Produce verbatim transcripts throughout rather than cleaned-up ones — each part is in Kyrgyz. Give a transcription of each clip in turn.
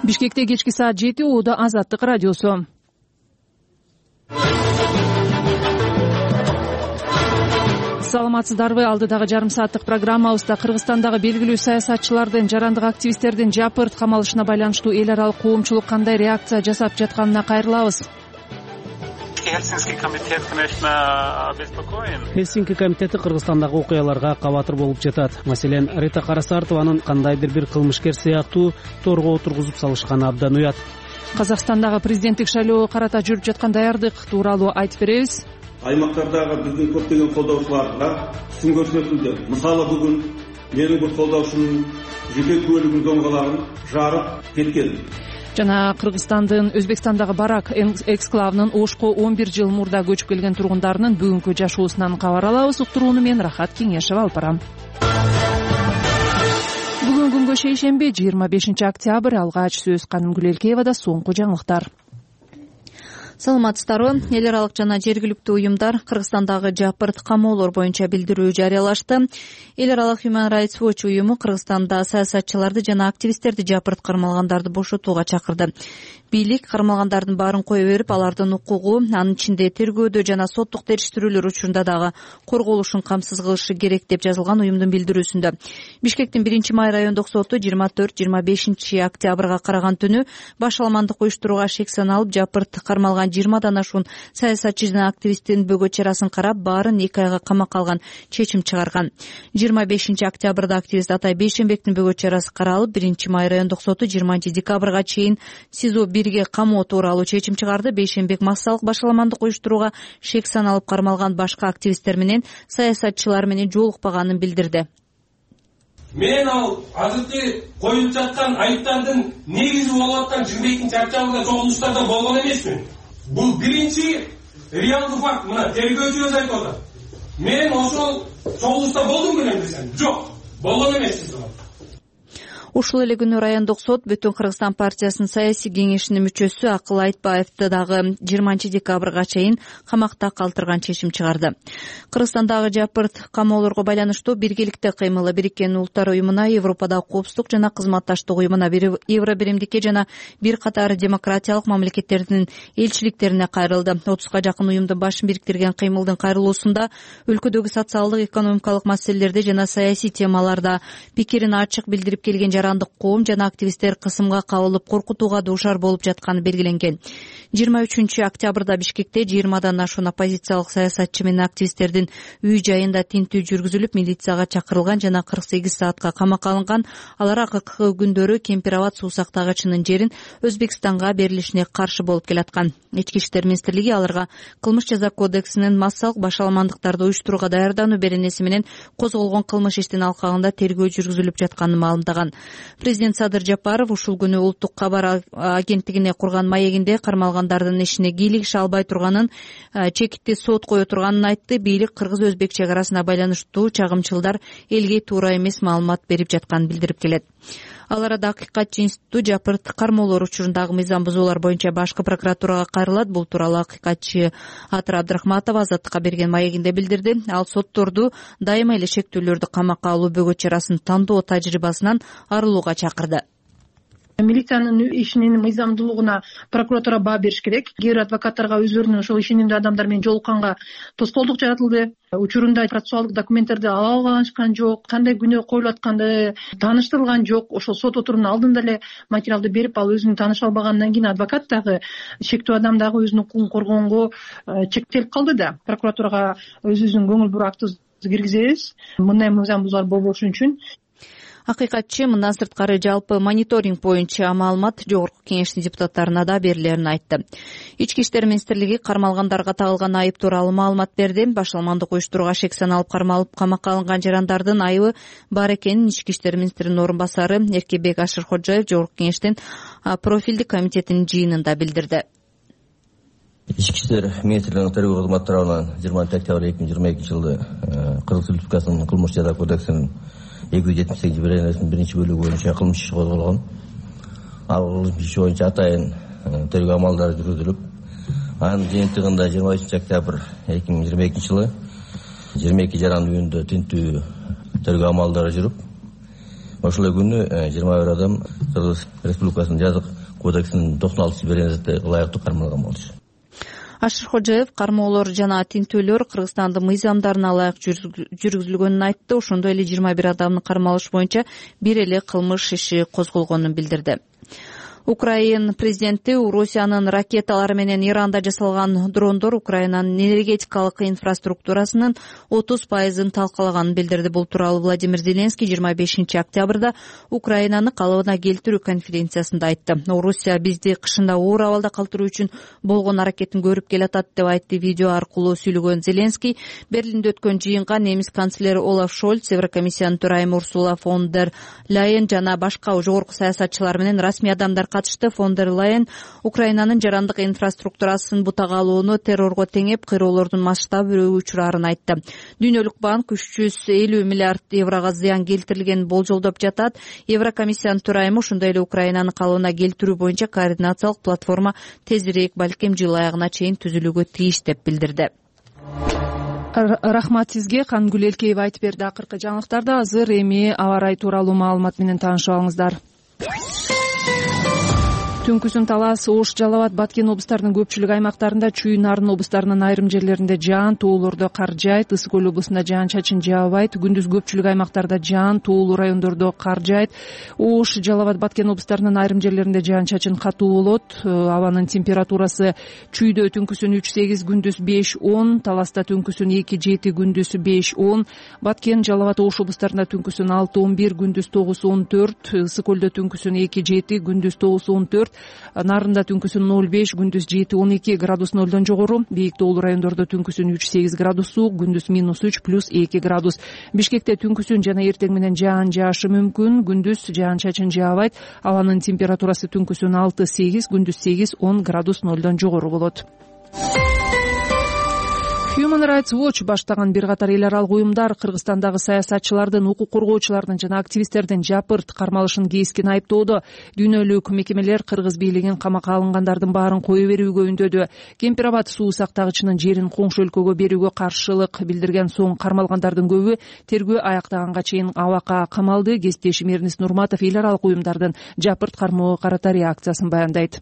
Бишкекте кечки саат жети Оодо Азаттык радиосу. Саламатсыздарбы? Алдыдагы жарым сааттык программабызда Кыргызстандагы белгилүү саясатчылардын, жарандык активисттердин жапырт камалышына байланыштуу эл аралык коомчулук кандай реакция жасап жатканына кайрылабыз. Хельсинки комитети Кыргызстандагы окуяларга кабатыр болуп жатат. Маселен, Рита Карасартованын кандайдыр бир кылмышкер сыяктуу торго отургузуп салышканы абдан уят. Казакстандагы президенттик шайлоого карата жүрүп жаткан даярдык тууралуу айтып беребиз. Аймактардагы биздин көптөгөн колдоочуларга түсүн көрсөтүлдү. Мисалы бүгүн менин бир колдоочумдун жеке көлүгүнүн доңгаларын жарып кеткен. Жана Кыргызстандын Өзбекстандагы Барак эксклавынын Ошко он бир жыл мурда көчүп келген тургундарынын бүгүнкү жашоосунан кабар алабыз. Уктурууну мен Рахат Кеңешева алып барам. Бүгүн күнгө шейшемби жыйырма бешинчи октябрь. Алгач сөз Каным Гүлелкеевада. Соңку жаңылыктар. Саламатсыздарбы? Эл аралык жана жергиликтүү уюмдар Кыргызстандагы жапырт камоолор боюнча билдирүү жарыялашты. Эл аралык Human Rights Watch уюму Кыргызстанда саясатчыларды жана активисттерди жапырт кармалгандарды бошотууга чакырды. Бийлик кармалгандардын баарын кое берип, алардын укугу, анын ичинде тергөөдө жана соттук териштирүүлөр учурунда дагы корголушун камсыз кылышы керек деп жазылган уюмдун билдирүүсүндө. Бишкектин биринчи май райондук соту жыйырма төрт жыйырма бешинчи октябрга караган түнү башаламандык уюштурууга шек саналып жапырт кармалган жыйырмадан ашуун саясатчы жана активисттин бөгөт чарасын карап, баарын эки айга камакка алган чечим чыгарган. жыйырма бешинчи октябрда активист Атай Бейшенбектин бөгөт чарасы каралып, биринчи май райондук соту жыйырманчы декабрга чейин СИЗО бирге камоо тууралуу чечим чыгарды. Бейшенбек массалык башаламандык уюштурууга шек саналып кармалган башка активисттер менен саясатчылар менен жолукпаганын билдирди. Мен ал азыркы коюлуп жаткан айыптардын негизи болуп аткан жыйырма экинчи октябрда чогулуштарда болгон эмесмин. Бул биринчи реалдуу факт. Мына тергөөчүбүз айтып атат. Мен ошол чогулушта болдум белем десем, жок, болгон эмеспиз. Ушул эле күнү райондук сот Бүтүн Кыргызстан партиясынын саясий кеңешинин мүчөсү Акыл Айтбаевди дагы жыйырманчы декабрга чейин камакта калтырган чечим чыгарды. Кыргызстандагы жапырт камоолорго байланыштуу биргеликте кыймылы Бириккен Улуттар уюмуна, Европадагы коопсуздук жана кызматташтык уюмуна, Евробиримдикке жана бир катар демократиялык мамлекеттердин элчиликтерине кайрылды. отузга жакын уюмдун башын бириктирген кыймылдын кайрылуусунда өлкөдөгү социалдык, экономикалык маселелерде жана саясий темаларда пикирин ачык билдирип келген жарандык коом жана активисттер кысымга кабылып, коркутууга дуушар болуп жатканы белгиленген. жыйырма үчүнчү октябрда Бишкекте жыйырмадан ашуун оппозициялык саясатчы менен активисттердин үй жайында тинтүү жүргүзүлүп, милицияга чакырылган жана кырк сегиз саатка камакка алынган. Алар акыркы күндөрү Кемпирабад суу сактагычынын жерин Өзбекстанга берилишине каршы болуп келаткан. Ички иштер министрлиги аларга кылмыш жаза кодексинин массалык башаламандыктарды уюштурууга даярдануу беренеси менен козголгон кылмыш иштин алкагында тергөө жүргүзүлүп жатканын маалымдаган. Президент Садыр Жапаров ушул күнү улуттук кабар агенттигине курган маегинде кармалгандардын ишине кийлигише албай турганын, чекитти сот кое турганын айтты. Бийлик кыргыз-өзбек чек арасына байланыштуу чагымчылдар элге туура эмес маалымат берип жатканын билдирип келет. Ал арада Акыйкатчы институту жапырт кармоолор учурундагы мыйзам бузуулар боюнча башкы прокуратурага кайрылат. Бул тууралуу Акыйкатчы Атыр Абдрахматова Азаттыкка берген маегинде билдирди. Ал сотторду дайыма эле шектүүлөрдү камакка алуу бөгөт чарасын тандоо тажрыйбасынан арылууга чакырды. Милициянын ишинин мыйзамдуулугуна прокуратура баа бериш керек. Кээ бир адвокаттарга өздөрүнүн ошол ишенимдүү адамдар менен жолукканга тоскоолдук жаратылды. Учурунда процессуалдык документтерди ала алышкан жок, кандай күнөө коюлуп атканды тааныштырылган жок. Ошол сот отурумунун алдында эле материалды берип, ал өзүн тааныша албагандан кийин адвокат дагы, шектүү адам дагы өзүнүн укугун коргоонго чектелип калды да. Прокуратурага өзүбүздүн көңүл буруу актыбызды киргизебиз. Мындай мыйзам бузуулар болбошу үчүн. Акыйкатчы мындан сырткары жалпы мониторинг боюнча маалымат жогорку кеңештин депутаттарына да берилерин айтты. Ички иштер министрлиги кармалгандарга тагылган айып тууралуу маалымат берди. Башаламандык уюштурууга шек саналып кармалып камакка алынган жарандардын айыбы бар экенин ички иштер министринин орун басары Эркебек Ашыркожоев жогорку кеңештин профилдик комитетинин жыйынында билдирди. Ички иштер министрлигинин тергөө кызматы тарабынан жыйырманчы октябрь эки миң жыйырма экинчи жылы Кыргыз Республикасынын кылмыш жаза кодексинин эки жүз жетимиш сегизинчи беренесинин биринчи бөлүгү боюнча кылмыш иши козголгон. Ал кылмыш иши боюнча атайын тергөө амалдары жүргүзүлүп, анын жыйынтыгында жыйырма бешинчи октябрь эки миң жыйырма экинчи жылы жыйырма эки жарандын үйүндө тинтүү тергөө амалдары жүрүп, ошол күнү жыйырма бир адам Кыргыз Республикасынын жазык кодексинин токсон алтынчы беренесинде ылайыктуу кармалган болчу. Ашыркожоев кармоолор жана тинтөөлөр Кыргызстандын мыйзамдарына ылайык жүргүзүлгөнүн айтты. Ошондой эле жыйырма бир адамды кармалыш боюнча бир эле кылмыш иши козголгонун билдирди. Украин президенти Орусиянын ракеталары менен Иранда жасалган дрондор Украинанын энергетикалык инфраструктурасынын отуз пайызын талкалаганын билдирди. Бул тууралуу Владимир Зеленский жыйырма бешинчи октябрда Украинаны калыбына келтирүү конференциясында айтты. Орусия бизди кышында оор абалда калтыруу үчүн болгон аракетин көрүп келатат деп айтты. Видео аркылуу сүйлөгөн Зеленский Берлинде өткөн жыйынга немис канцлери Олаф Шольц, Еврокомиссиянын төрайымы Урсула фон дер Ляйен жана башка жогорку саясатчылар менен расмий адамдар катышты. Фон дер Ляйен Украинанын жарандык инфраструктурасын бутага алууну террорго теңеп, кыйроолордун масштабы учурарын айтты. Дүйнөлүк банк үч жүз элүү миллиард еврого зыян келтирилгенин болжолдоп жатат. Еврокомиссиянын төрайымы ошондой эле Украинаны калыбына келтирүү боюнча координациялык платформа тезирээк, балким жыл аягына чейин түзүлүүгө тийиш деп билдирди. Рахмат сизге. Кангүл Элкеева айтып берди. Акыркы жаңылыктарда азыр эми аба ырайы тууралуу маалымат менен таанышып алыңыздар. Түнкүсүн Талас, Ош, Жалал Абад, Баткен облустарынын көпчүлүк аймактарында, Чүй, Нарын облустарынын айрым жерлеринде жаан, тоолордо кар жаайт. Ысык көл облусунда жаан-чачын жаабайт. Күндүз көпчүлүк аймактарда жаан, тоолуу райондордо кар жаайт. Ош, Жалал Абад, Баткен облустарынын айрым жерлеринде жаан-чачын катуу болот. Абанын температурасы Чүйдө түнкүсүн үч сегиз, күндүз беш он, Таласта түнкүсүн эки жети, күндүз беш он, Баткен, Жалал Абад, Ош облустарында түнкүсүн алты он бир, күндүз тогуз он төрт, Ысык көлдө түнкүсүн эки жети, күндүз тогуз он төрт, Нарында түнкүсүн ноль беш, күндүз жети он эки градус нолдон жогору. Бийик тоолуу райондордо түнкүсүн үч сегиз градус суук, күндүз минус үч плюс эки градус. Бишкекте түнкүсүн жана эртең менен жаан жаашы мүмкүн. Күндүз жаан-чачын жаабайт. Абанын температурасы түнкүсүн алты сегиз, күндүз сегиз он градус нолдон жогору болот. Human Rights Watch баштаган бир катар эл аралык уюмдар Кыргызстандагы саясатчылардын, укук коргоочулардын жана активисттердин жапырт кармалышын кескен айыптоодо. Дүйнөлүк мекемелер Кыргыз бийлигин камакка алынгандардын баарын кое берүүгө үндөдү. Кемпир Абад суу сактагычынын жерин коңшу өлкөгө берүүгө каршылык билдирген соң кармалгандардын көбү тергөө аяктаганга чейин абакка камалды. Кесиптешим Эрнис Нурматов эл аралык уюмдардын жапырт кармоого карата реакциясын баяндайт.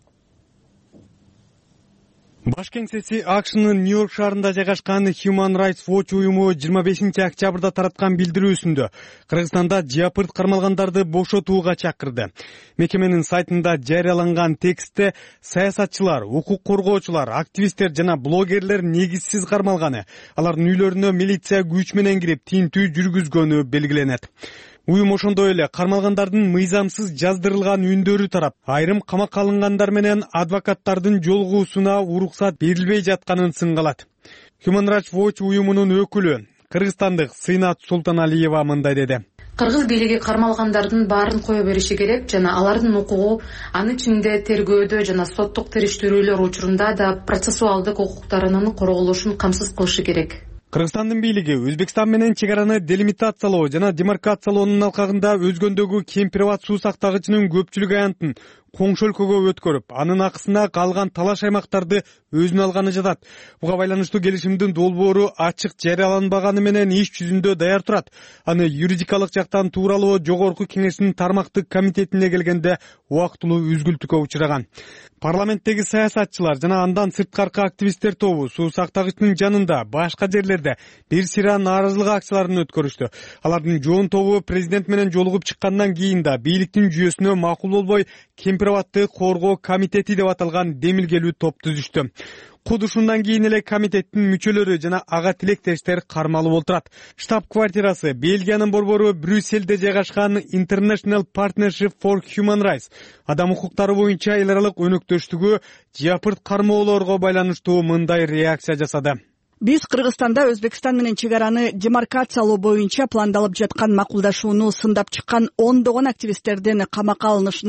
Баш кеңсеси Акшнын Нью-Йорк шаарында жайгашкан Human Rights Watch уюму жыйырма бешинчи октябрда тараткан билдирүүсүндө Кыргызстанда жапырт кармалгандарды бошотууга чакырды. Мекеменин сайтында жарыяланган текстте саясатчылар, укук коргоочулар, активисттер жана блогерлер негизсиз кармалганы, алардын үйлөрүнө милиция күч менен кирип тинтүү жүргүзгөнү белгиленет. Уюм ошондой эле кармалгандардын мыйзамсыз жаздырылган үндөрү тарап, айрым камакка алынгандар менен адвокаттардын жолугуусуна уруксат берилбей жатканын сынгалат. Human Rights Watch уюмунун өкүлү, кыргызстандык Сыйнат Султаналиева мындай деди. Кыргыз бийлиги кармалгандардын баарын кое бериши керек жана алардын укугу анын ичинде тергөөдө жана соттук териштирүүлөр учурунда да процессуалдык укуктарынын корголушун камсыз кылышы керек. Кыргызстандын бийлиги Өзбекстан менен чек араны делимитациялоо жана демаркациялоонун алкагында өзгөндөгү Кемпир Абад суу сактагычынын көпчүлүк аянтын коңшу өлкөгө өткөрүп, анын акысына калган талаш аймактарды өзүнө алганы жатат. Буга байланыштуу келишимдин долбоору ачык жарыяланбаганы менен иш жүзүндө даяр турат. Аны юридикалык жактан тууралуу жогорку кеңештин тармактык комитетине келгенде убактылуу үзгүлтүккө учураган. Парламенттеги саясатчылар жана андан сырткаркы активисттер тобу суу сактагычтын жанында башка жерлерде бир сыйра нааразылык акцияларын өткөрүштү. Алардын жоон тобу президент менен жолугуп чыккандан кийин да бийликтин жүйөсүнө макул болбой Кемпир Абадты коргоо комитети деп аталган демилгелүү топ түзүштү. Куд ушундан кийин эле комитеттин мүчөлөрү жана ага тилектештер кармалып отурат. Штаб-квартирасы Бельгиянын борбору Брюссельде жайгашкан International Partnership for Human Rights адам укуктары боюнча эл аралык өнөктөштүгү жапырт кармоолорго байланыштуу мындай реакция жасады. Биз Кыргызстанда Өзбекстан менен чек араны демаркациялоо боюнча пландалып жаткан макулдашууну сындап чыккан ондогон активисттердин камакка алынышына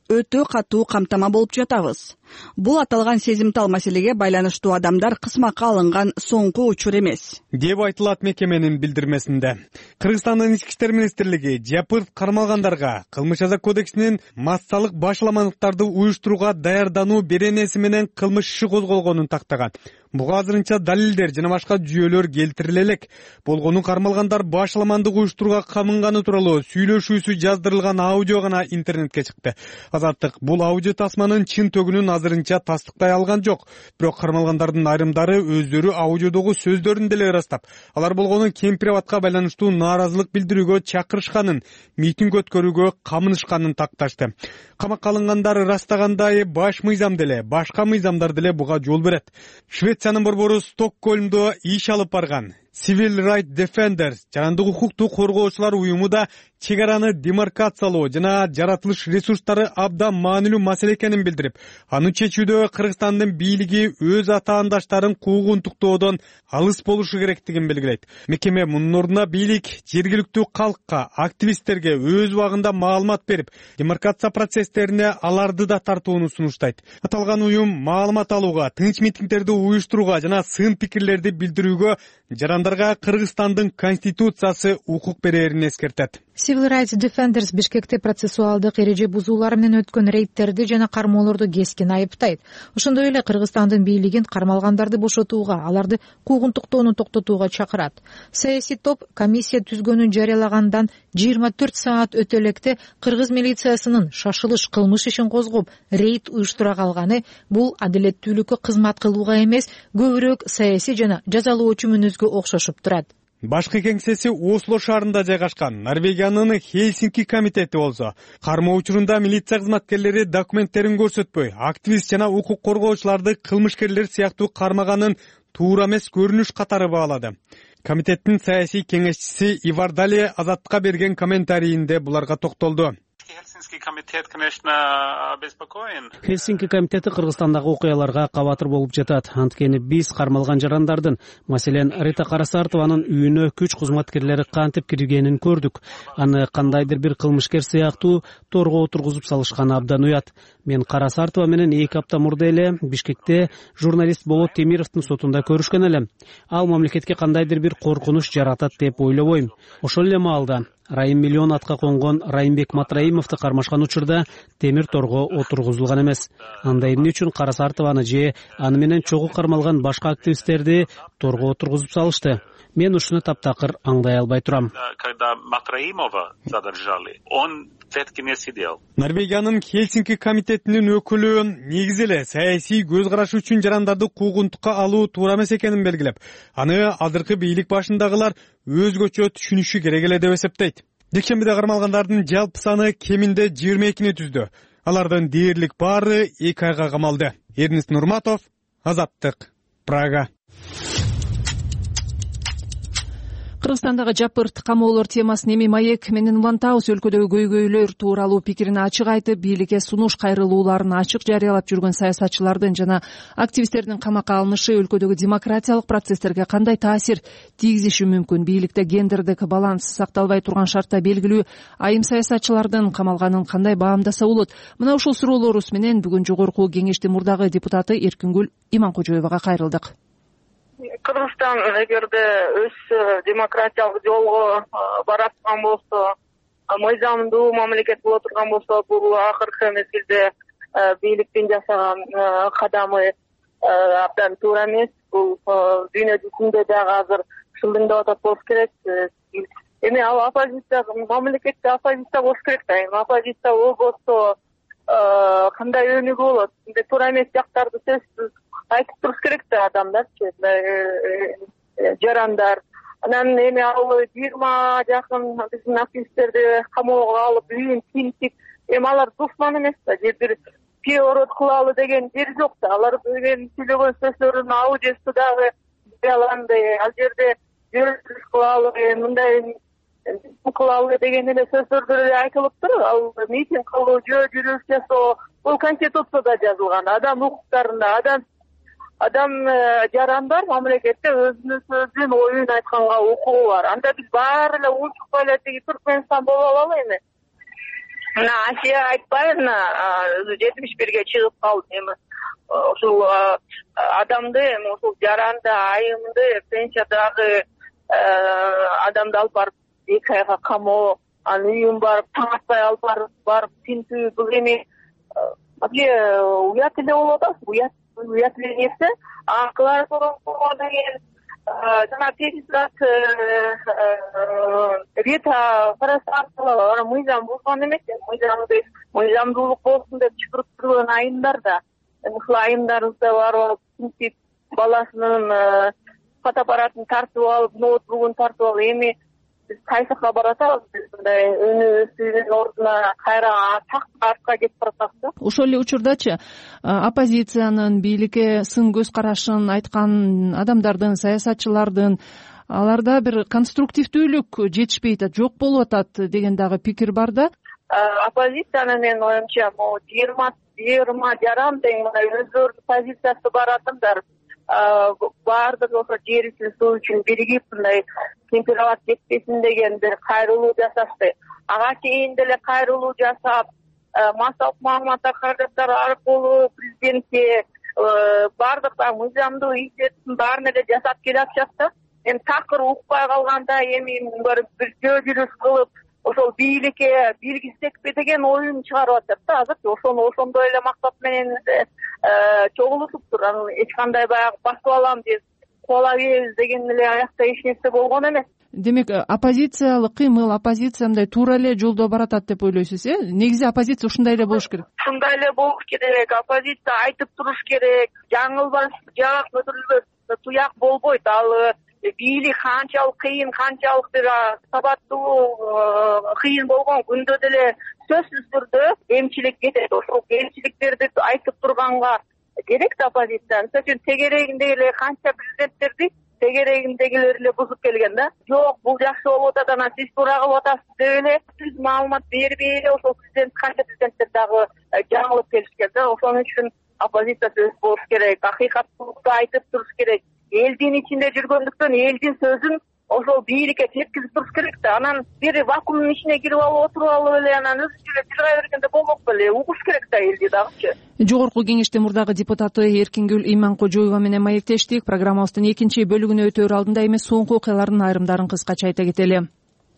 өтө катуу камтама болуп жатабыз. Бул аталган сезимтал маселеге байланыштуу адамдар кысмакка алынган соңку учур эмес, деп айтылат мекеменин билдирмесинде. Кыргызстандын ички иштер министрлиги жапырт кармалгандарга кылмыш жаза кодексинин массалык башаламандыктарды уюштурууга даярдануу беренеси менен кылмыш иши козголгонун тактаган. Буга азырынча далилдер жана башка жүйөлөр келтириле элек. Болгону кармалгандар башаламандык уюштурууга камынганы тууралуу сүйлөшүүсү жаздырылган аудио гана интернетке чыкты. Азаттык бул аудио тасманын чын төгүнүн азырынча тастыктай алган жок. Бирок кармалгандардын айрымдары өздөрү аудиодогу сөздөрүн деле ырастап, алар болгону кемпир-абатка байланыштуу нааразылык билдирүүгө чакырышканын, митинг өткөрүүгө камынышканын такташты. Камакка алынгандар ырастагандай баш мыйзам деле, башка мыйзамдар деле буга жол берет. Швециянын борбору Стокгольмдо иш алып барган Civil Rights Defenders жарандык укукту коргоочулар уюму да чек араны демаркациялоо жана жаратылыш ресурстары абдан маанилүү маселе экенин билдирип, аны чечүүдө Кыргызстандын бийлиги өз атаандаштарын куугунтуктоодон алыс болушу керектигин белгилейт. Мекеме мунун ордуна бийлик жергиликтүү калкка, активисттерге өз убагында маалымат берип, демаркация процесстерине аларды да тартууну сунуштайт. Аталган уюм маалымат алууга, тынч митингдерди уюштурууга жана сын пикирлерди билдирүүгө жарандарга Кыргызстандын конституциясы укук берерин эскертет. Civil Rights Defenders Бишкекте процессуалдык эреже бузуулар менен өткөн рейдтерди жана кармоолорду кескин айыптайт. Ошондой эле Кыргызстандын бийлигин кармалгандарды бошотууга, аларды куугунтуктоону токтотууга чакырат. Саясий топ комиссия түзгөнүн жарыялагандан жыйырма төрт саат өтө электе кыргыз милициясынын шашылыш кылмыш ишин козгоп, рейд уюштура калганы бул адилеттүүлүккө кызмат кылууга эмес, көбүрөөк саясий жана жазалоочу мүнөзгө окшошуп турат. Башкы кеңсеси Осло шаарында жайгашкан Норвегиянын Хельсинки комитети болсо, кармоо учурунда милиция кызматкерлери документтерин көрсөтпөй, активист жана укук коргоочуларды кылмышкерлер сыяктуу кармаганын туура эмес көрүнүш катары баалады. Комитеттин саясий кеңешчиси Ивар Дале Азаттыкка берген комментарийинде буларга токтолду. Хельсинки комитети Кыргызстандагы окуяларга кабатыр болуп жатат. Анткени биз кармалган жарандардын, маселен, Рита Карасартованын үйүнө күч кызматкерлери кантип киргенин көрдүк. Аны кандайдыр бир кылмышкер сыяктуу торго отургузуп салышканы абдан уят. Мен Карасартова менен эки апта мурда эле Бишкекте журналист Болот Темировдун сотунда көрүшкөн элем. Ал мамлекетке кандайдыр бир коркунуч жаратат деп ойлобойм. Ошол эле маалда Райым миллион атка конгон Райымбек Матраимовду кармашкан учурда темир торго отургузулган эмес. Анда эмне үчүн Карасартованы же аны менен чогуу кармалган башка активисттерди торго отургузуп салышты? Мен ушуну таптакыр аңдай албай турам. Когда Матраимова задержали, он ветки не сидел. Норвегиянын Хельсинки комитетинин өкүлү негизи эле саясий көз карашы үчүн жарандарды куугунтукка алуу туура эмес экенин белгилеп, аны азыркы бийлик башындагылар өзгөчө түшүнүшү керек эле деп эсептейт. Дүйшөмбүдө кармалгандардын жалпы саны кеминде жыйырма экини түздү. Алардын дээрлик баары эки айга камалды. Эрнест Нурматов, Азаттык, Прага. Кыргызстандагы жапырт камоолор темасын эми Маек менен Улантабыз. Өлкөдөгү көйгөйлөр тууралуу пикирин ачык айтып, бийликке сунуш кайрылууларын ачык жарыялап жүргөн саясатчылардын жана активисттердин камакка алынышы өлкөдөгү демократиялык процесстерге кандай таасир тийгизиши мүмкүн? Бийликте гендердик баланс сакталбай турган шартта белгилүү айым саясатчылардын камалганын кандай баамдаса болот? Мына ушул суроолорубуз менен бүгүн жогорку кеңештин мурдагы депутаты Эркингүл Иманкожоевага кайрылдык. Кыргызстан эгерде өз демократиялык жолго бараткан болсо, мыйзамдуу мамлекет боло турган болсо, бул акыркы мезгилде бийликтин жасаган кадамы абдан туура эмес. Бул дүйнө жүзүндө дагы азыр шылдыңдап атат болуш керек. Эми ал оппозиция, мамлекетте оппозиция болуш керек да. Эми оппозиция болбосо кандай өнүгүү болот? Туура эмес жактарды сөзсүз айтып туруш керек да адамдарчы, жарандар. Анан эми ал жыйырма жакын биздин активисттерди камоого алып, үйүн тинтип, эми алар душман эмес да, же бир переворот кылалы деген жери жок да. Алар деген сүйлөгөн сөздөрүн аудиосу дагы жарыяланды. Ал жерде жөргөш кылалы, мындай кылалы деген эле сөздөрдү эле айтылыптыр. Ал митинг кылуу, жөө жүрүш жасоо, бул конституцияда жазылган. Адам укуктарында, адам Адам жарандар мамлекетте өзүнүн оюн айтканга укугу бар. Анда биз баары эле унчукпай эле тиги Түркмөнстан болуп алалы эми. мына Асия Айтбаевна жетимиш бирге чыгып калды. Эми ушул адамды эми ушул жаранды айымды пенсиядагы адамды алып барып эки айга камоо, анын үйүн барып таң атпай алып барып барып тинтүү, бул эми вообще уят эле болуп атат. Уят уят эле нерсе. Акылар сороо деген жана тезисрат Рита Карасартова мыйзам бузган эмес, мыйзамды мыйзамдуулук болсун деп чыгарып турган айымдар да ушул айымдарыбызда барып тинтип баласынын фотоаппаратын тартып алып, ноутбугун тартып алып, эми биз кайсы жака баратабыз, биз мындай өнүбүздүн ордуна кайра так артка кетип баратабыз да. Ошол эле учурдачы оппозициянын бийликке сын көз карашын айткан адамдардын, саясатчылардын аларда бир конструктивдүүлүк жетишпей атат, жок болуп атат деген дагы пикир бар да. Оппозициянын менин оюмча могу жыйырма жыйырма жаран тең мындай өздөрүнүн позициясы бар адамдар баардыгы ошо жер үчүн, суу үчүн биригип мындай температура жетпесин деген бир кайрылуу жасашты. Ага чейин деле кайрылуу жасап, массалык маалыматтар каражаттары аркылуу президентке баардык мыйзамдуу иштердин баарын эле жасап келатышат да. Эми такыр укпай калганда эми бир жөө жүрүш кылып ошол бийликке биргизсекпи деген оюн чыгарып атат да. Азыр ошону ошондой эле максат менен чогулушуптур. Анан эч кандай баягы басып алам деп куала беребиз деген эле аякта эч нерсе болгон эмес. Демек, оппозициялык кыймыл, оппозиция мындай туура эле жолдо баратат деп ойлойсуз, э? Негизи оппозиция ушундай эле болуш керек. Ушундай эле болуш керек. Оппозиция айтып туруш керек. Жаңылбаш, жак көтөрүлбөс, туяк болбойт. Ал бийлик канчалык кыйын, канчалык бир сабаттуу кыйын болгон күндө деле сөзсүз түрдө эмчилик кетет. Ошол эмчиликтерди айтып турганга керек да оппозиция. Мисалы үчүн тегерегинде эле канча президенттерди тегерегиндегилер эле бузуп келген да. Жок, бул жакшы болуп атат, анан сиз туура кылып атасыз деп эле түз маалымат бербей эле ошол президент канча президенттер дагы жаңылып келишкен да. Ошон үчүн оппозиция сөз болуш керек, акыйкаттуулукту айтып туруш керек. Элдин ичинде жүргөндүктөн элдин сөзүн ошол бийликке жеткизип туруш керек да. Анан бир вакуумдун ичине кирип алып отуруп алып эле анан өзү эле жыргай бергенде болмок беле. Угуш керек да элди дагычы. Жогорку кеңештин мурдагы депутаты Эркингүл Иманкожоева менен маектештик. Программабыздын экинчи бөлүгүнө өтөөр алдында эми соңку окуялардын айрымдарын кыскача айта кетели.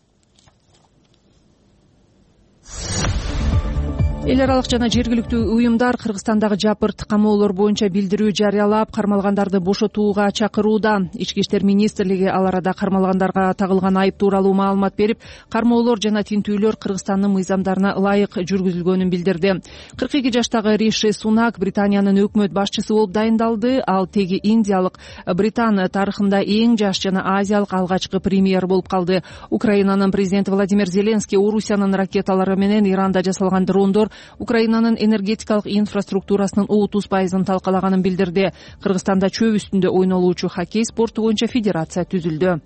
Эл аралык жана жергиликтүү уюмдар Кыргызстандагы жапырт камоолор боюнча билдирүү жарыялап, кармалгандарды бошотууга чакырууда. Ички иштер министрлиги ал арада кармалгандарга тагылган айып тууралуу маалымат берип, кармоолор жана тинтүүлөр Кыргызстандын мыйзамдарына ылайык жүргүзүлгөнүн билдирди. кырк эки жаштагы Риши Сунак Британиянын өкмөт башчысы болуп дайындалды. Ал теги индиялык, Британ тарыхында эң жаш жана азиялык алгачкы премьер болуп калды. Украинанын президенти Владимир Зеленский Орусиянын ракеталары менен Иранда жасалган дрондор Украинанын энергетикалык инфраструктурасынын отуз пайызын талкалаганын билдирди. Кыргызстанда чөп үстүндө ойнолуучу хоккей спорту боюнча федерация түзүлдү.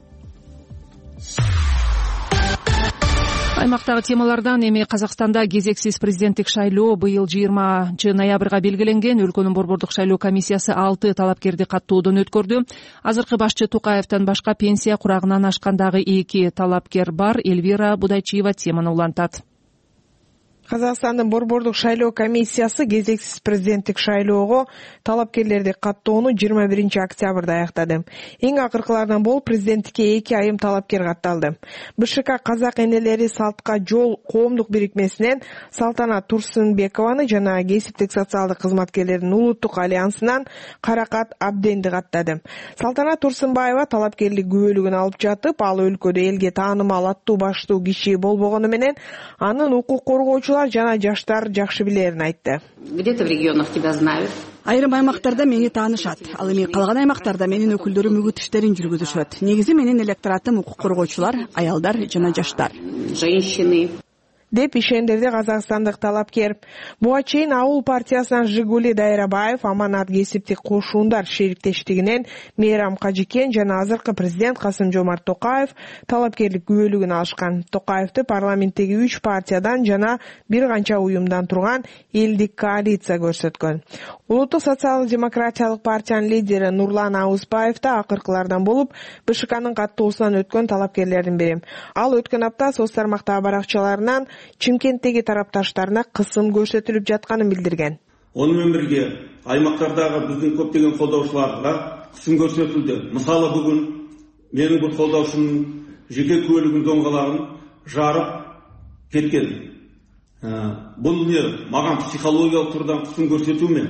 Аймактагы темалардан эми Казакстанда кезексиз президенттик шайлоо быйыл жыйырманчы ноябрга белгиленген. Өлкөнүн борбордук шайлоо комиссиясы алты талапкерди каттоодон өткөрдү. Азыркы башчы Токаевден башка пенсия курагынан ашкандагы эки талапкер бар. Эльвира Будайчиева теманы улантат. Казакстандын борбордук шайлоо комиссиясы кезексиз президенттик шайлоого талапкерлерди каттоону жыйырма биринчи октябрда аяктады. Эң акыркылардан болуп президенттикке эки айым талапкер катталды. БШК Казак энелери Салтка жол коомдук бирикмесинен Салтанат Турсунбекованы жана кесиптик социалдык кызматкерлердин улуттук альянсынан Каракат Абденди каттады. Салтанат Турсунбаева талапкерлик күбөлүгүн алып жатып, ал өлкөдө элге таанымал аттуу баштуу киши болбогону менен анын укук коргоочулар жана жаштар жакшы билерин айтты. Где-то в регионах тебя знают. Айрым аймактарда мени таанышат. Ал эми калган аймактарда менин өкүлдөрүм үгүт иштерин жүргүзүшөт. Негизи менин электоратым укук коргоочулар, аялдар жана жаштар. Женщины. деп ишендирди казакстандык талапкер. Буга чейин Ауыл партиясынан Жигули Дайрабаев, Аманат кесиптик кошуундар шериктештигинен Мейрам Кажикен жана азыркы президент Касым-Жомарт Токаев талапкерлик күбөлүгүн алышкан. Токаевди парламенттеги үч партиядан жана бир канча уюмдан турган элдик коалиция көрсөткөн. Улуттук социал-демократиялык партиянын лидери Нурлан Аузбаев да акыркылардан болуп БШКнын каттоосунан өткөн талапкерлердин бири. Ал өткөн апта соц тармактагы баракчаларынан Чымкенттеги тарапташтарына кысым көрсөтүлүп жатканын билдирген. Онымен бірге аймақтардағы біздің көптеген қолдаушыларға қысым көрсетілді. Мысалы бүгін менің бір қолдаушымның жеке көлігінің доңғалағын жарып кеткен. Бұл не маған психологиялық тұрдан қысым көрсету ме?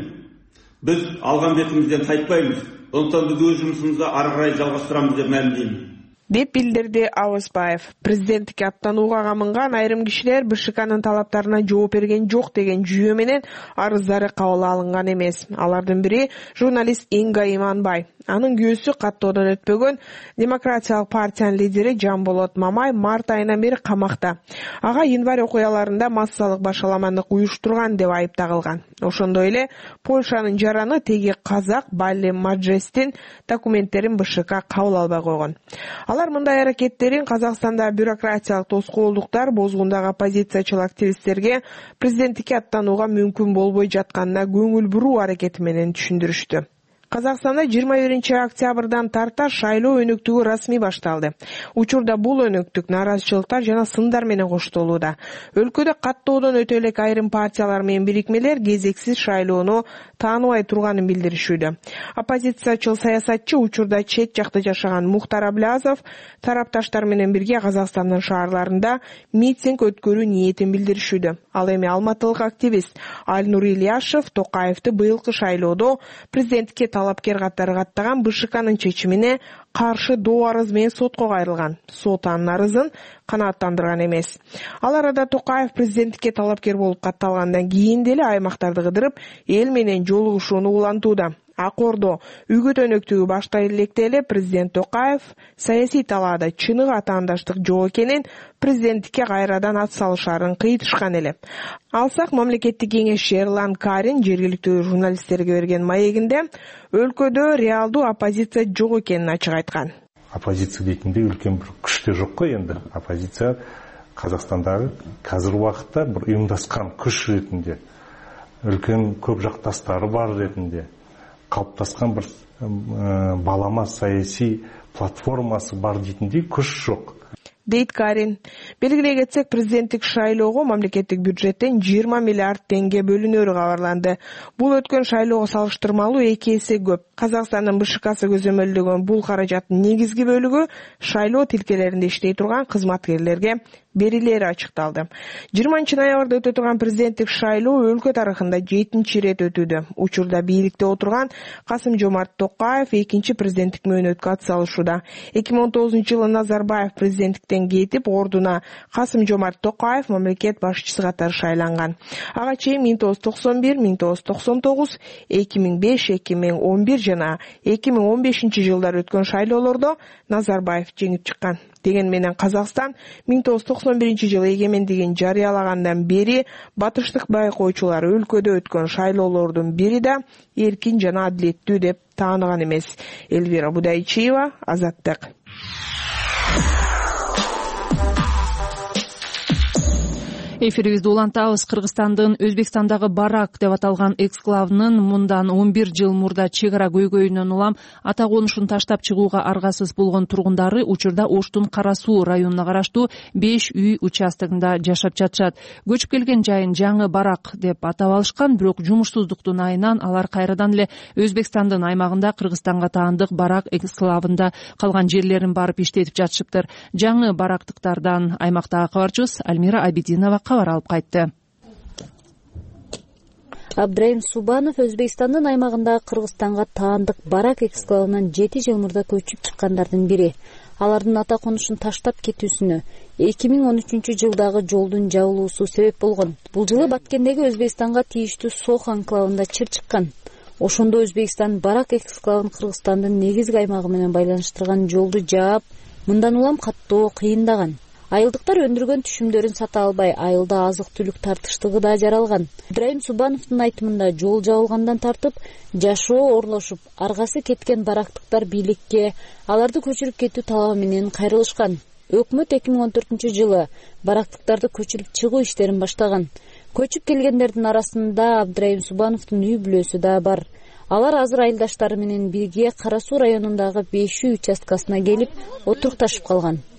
Біз алған бетімізден қайтпаймыз. Сондықтан біз өз жұмысымызды ары қарай жалғастырамыз деп мәлімдеймін деп билдирди Ауызбаев. Президенттикке аттанууга камынган айрым кишилер БШКнын талаптарына жооп берген жок деген жүйө менен арыздары кабыл алынган эмес. Алардын бири журналист Инга Иманбай. Анын күйөөсү каттоодон өтпөгөн Демократиялык партиянын лидери Жанболот Мамай март айынан бери камакта. Ага январь окуяларында массалык башаламандык уюштурган деп айып тагылган. Ошондой эле Польшанын жараны теги казак Балли Маджестин документтерин БШК кабыл албай койгон. Алар мындай аракеттерин Казакстанда бюрократиялык тоскоолдуктар бозгундагы оппозициячыл активисттерге президенттикке аттанууга мүмкүн болбой жатканына көңүл буруу аракети менен түшүндүрүштү. Казакстанда жыйырма биринчи октябрдан тарта шайлоо өнөктүгү расмий башталды. Учурда бул өнөктүк нааразычылыктар жана сындар менен коштолууда. Өлкөдө каттоодон өтө элек айрым партиялар менен бирикмелер кезексиз шайлоону тааныбай турганын билдиришүүдө. Оппозициячыл саясатчы учурда чет жакта жашаган Мухтар Аблязов тарапташтар менен бирге Казакстандын шаарларында митинг өткөрүү ниетин билдиришүүдө. Ал эми алматылык активист Альнур Ильяшев Токаевди быйылкы шайлоодо президенттикке талапкер катары каттаган БШКнын чечимине каршы доо арыз менен сотко кайрылган. Сот анын арызын канааттандырган эмес. Ал арада Токаев президенттикке талапкер болуп катталгандан кийин деле аймактарды кыдырып, эл менен жолугушууну улантууда. Акордо үгүт өнөктүгү баштай электе эле президент Токаев саясий талаада чыныгы атаандаштык жок экенин, президенттикке кайрадан ат салышарын кыйтышкан эле. Алсак мамлекеттик кеңешчи Эрлан Карин жергиликтүү журналисттерге берген маегинде өлкөдө реалдуу оппозиция жок экенин ачык айткан. Оппозиция дейтинде үлкен бир күч те жок кой энди. Оппозиция Казакстандагы азыр убакытта бир уюмдашкан күч ретинде, үлкен көп жакташтары бар ретинде калыптаскан бир балама саясий платформасы бар дейтиндей күч жок. Дейт Карин. Белгилей кетсек, президенттик шайлоого мамлекеттик бюджеттен жыйырма миллиард теңге бөлүнөрү кабарланды. Бул өткөн шайлоого салыштырмалуу эки эсе көп. Казакстандын БШКсы көзөмөлдөгөн бул каражаттын негизги бөлүгү шайлоо тилкелеринде иштей турган кызматкерлерге берилери ачыкталды. жыйырманчы ноябрда өтө турган президенттик шайлоо өлкө тарыхында жетинчи ирет өтүүдө. Учурда бийликте отурган Касым-Жомарт Токаев экинчи президенттик мөөнөткө ат салышууда. эки миң он тогузунчу жылы Назарбаев президенттиктен кетип, ордуна Касым-Жомарт Токаев мамлекет башчысы катары шайланган. Ага чейин миң тогуз жүз токсон бир, миң тогуз жүз токсон тогуз, эки миң беш, эки миң он бир жана эки миң он бешинчи жылдары өткөн шайлоолордо Назарбаев жеңип чыккан. Деген менен Казакстан миң тогуз жүз токсон биринчи жылы эгемендигин жарыялагандан бери батыштык байкоочулар өлкөдө өткөн шайлоолордун бири да эркин жана адилеттүү деп тааныган эмес. Элвира Будайчиева, Азаттык. Эфирибизди улантабыз. Кыргызстандын Өзбекстандагы Барак деп аталган эксклавынын мындан он бир жыл мурда чек ара көйгөйүнөн улам ата конушун таштап чыгууга аргасыз болгон тургундары учурда Оштун Кара Суу районуна караштуу беш үй участогунда жашап жатышат. Көчүп келген жайын жаңы Барак деп атап алышкан, бирок жумушсуздуктун айынан алар кайрадан эле Өзбекстандын аймагында Кыргызстанга таандык Барак эксклавында калган жерлерин барып иштетип жатышыптыр. Жаңы барактыктардан аймактагы кабарчыбыз Альмира Абидинова кабар алып кайтты. Абдрайым Субанов Өзбекстандын аймагында Кыргызстанга таандык Барак эксклавынан жети жыл мурда көчүп чыккандардын бири. Алардын ата конушун таштап кетүүсүнө эки миң он үчүнчү жылдагы жолдун жабылуусу себеп болгон. Бул жылы Баткендеги Өзбекстанга тийиштүү Сох анклавында чыр чыккан. Ошондо Өзбекстан Барак эксклавын Кыргызстандын негизги аймагы менен байланыштырган жолду жаап, мындан улам каттоо кыйындаган. Айылдыктар өндүргөн түшүмдөрүн сата албай, айылда азык-түлүк тартыштыгы да жаралган. Ибраим Субановдун айтымында жол жабылгандан тартып, жашоо орлошуп, аргасы кеткен барактыктар бийликке аларды көчүрүп кетүү талабы менен кайрылышкан. Өкмөт эки миң он төртүнчү жылы барактыктарды көчүрүп чыгуу иштерин баштаган. Көчүп келгендердин арасында Абдрайым Субановдун үй бүлөсү да бар. Алар азыр айылдаштары менен бирге Кара Суу районундагы беш үй участкасына келип, отурукташып калган.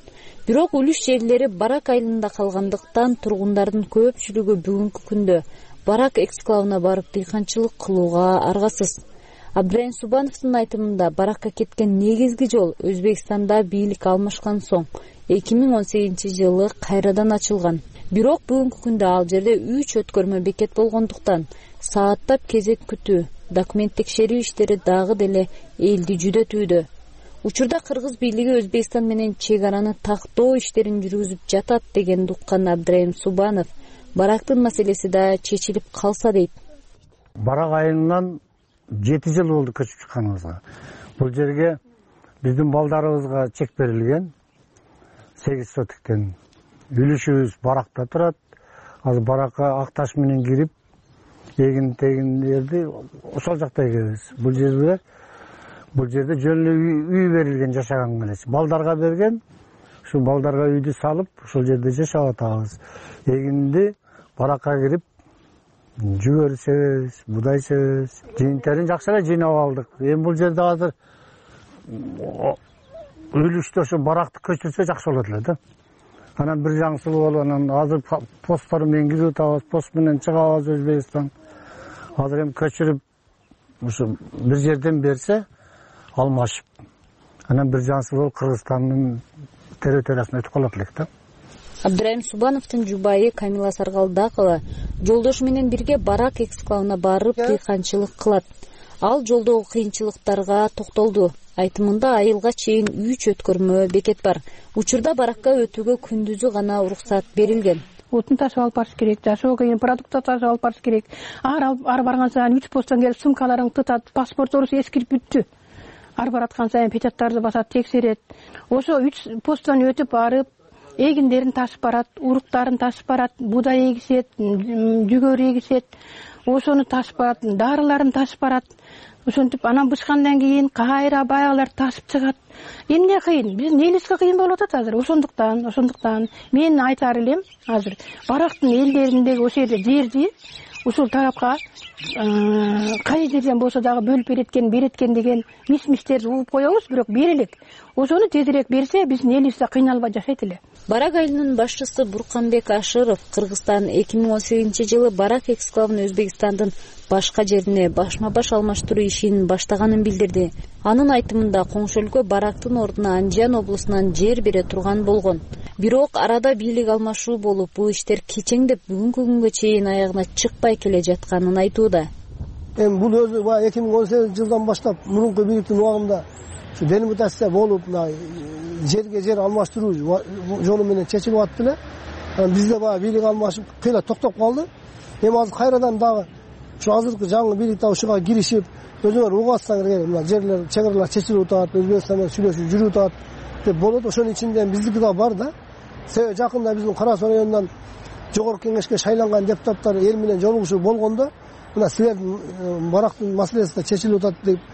Бирок үлүш жерлери барак айылында калгандыктан тургундардын көпчүлүгү бүгүнкү күндө барак эксклавына барып дыйканчылык кылууга аргасыз. Абдрайым Субановдун айтымында баракка кеткен негизги жол Өзбекстанда бийлик алмашкан соң эки миң он сегизинчи жылы кайрадан ачылган. Бирок бүгүнкү күндө ал жерде үч өткөрмө бекет болгондуктан сааттап кезек күтүү, документ текшерүү иштери дагы деле элди жүдөтүүдө. Учурда кыргыз бийлиги Өзбекстан менен чек араны тактоо иштерин жүргүзүп жатат дегенди уккан Абдрайым Субанов барактын маселеси да чечилип калса дейт. Барак айылынан жети жыл болду көчүп чыкканыбызга. Бул жерге биздин балдарыбызга чек берилген сегиз сотиктен. Үлүшүбүз баракта турат. Азыр баракка ак таш менен кирип, эгин тегиндерди ошол жакта эгебиз. Бул жерде бул жерде жөн эле үй берилген жашаганга эле. Балдарга берген, ушу балдарга үйдү салып, ошол жерде жашап атабыз. Эгинди баракка кирип жүгөрү себебиз, будай себебиз. Жыйынтарын жакшыра жыйнап алдык. Эми бул жерде азыр үлүштө ошо баракты көчүрсө жакшы болот эле да. Анан бир жаңсылык болуп, анан азыр посттор менен кирип атабыз, пост менен чыгабыз Өзбекстан. Азыр эми көчүрүп ушу бир жерден берсе алмашып. Анан бир жаңсылык Кыргызстандын территориясына өтүп калат элек да. Абдрайым Субановдун жубайы Камила Саргалдакова жолдошу менен бирге барак эксклавына барып дыйканчылык кылат. Ал жолдогу кыйынчылыктарга токтолду. Айтымында айылга чейин үч өткөрмө бекет бар. Учурда баракка өтүүгө күндүзү гана уруксат берилген. Отун ташып алып барыш керек, жашоо кыйын, продукт ташып алып барыш керек. Ар ар барган сайын үч посттон келип сумкаларың тытат, паспортторубуз эскирип бүттү. Ар бараткан сайын печаттарды басат, текшерет. Ошо үч посттон өтүп барып, эгиндерин ташып барат, уруктарын ташып барат, будай эгишет, жүгөрү эгишет. Ошону ташып барат, дарыларын ташып барат. Ошентип анан бышкандан кийин кайра баягылар ташып чыгат. Эмне кыйын? Биздин элибизге кыйын болуп атат азыр. Ошондуктан, ошондуктан мен айтар элем, азыр барактын элдериндеги ошол жерде жерди ушул тарапка кай жерден болсо дагы бөлүп береткен, береткен деген миш-миштерди угуп коебуз, бирок берелек. Ошону тезирээк берсе, биздин элибиз да кыйналбай жашайт эле. Барак айылынын башчысы Бурканбек Ашыров Кыргызстан эки миң он сегизинчи жылы барак эксклавын Өзбекстандын башка жерине башма-баш алмаштыруу ишин баштаганын билдирди. Анын айтымында коңшу өлкө барактын ордуна Анжан облусунан жер бере турган болгон. Бирок арада бийлик алмашуу болуп, бул иштер кечеңдеп бүгүнкү күнгө чейин аягына чыкпай келе жатканын айтууда. Эми бул өзү баягы эки миң он сегизинчи жылдан баштап мурунку бийликтин убагында ушу делимитация болуп, жерге жер алмаштыруу жолу менен чечилип атты эле. Бизде баягы бийлик алмашып кыйла токтоп калды. Эми азыр кайрадан дагы ушу азыркы жаңы бийлик да ушуга киришип, өзүңөр угуп атсаңар керек. Мына жерлер, чек аралар чечилип атат, Өзбекстан менен сүйлөшүү жүрүп атат деп болот. Ошонун ичинде биздики да бар да. Себеби жакында биздин Кара Суу районунан жогорку кеңешке шайланган депутаттар эл менен жолугушуу болгондо, мына силердин барактын маселеси да чечилип атат деп.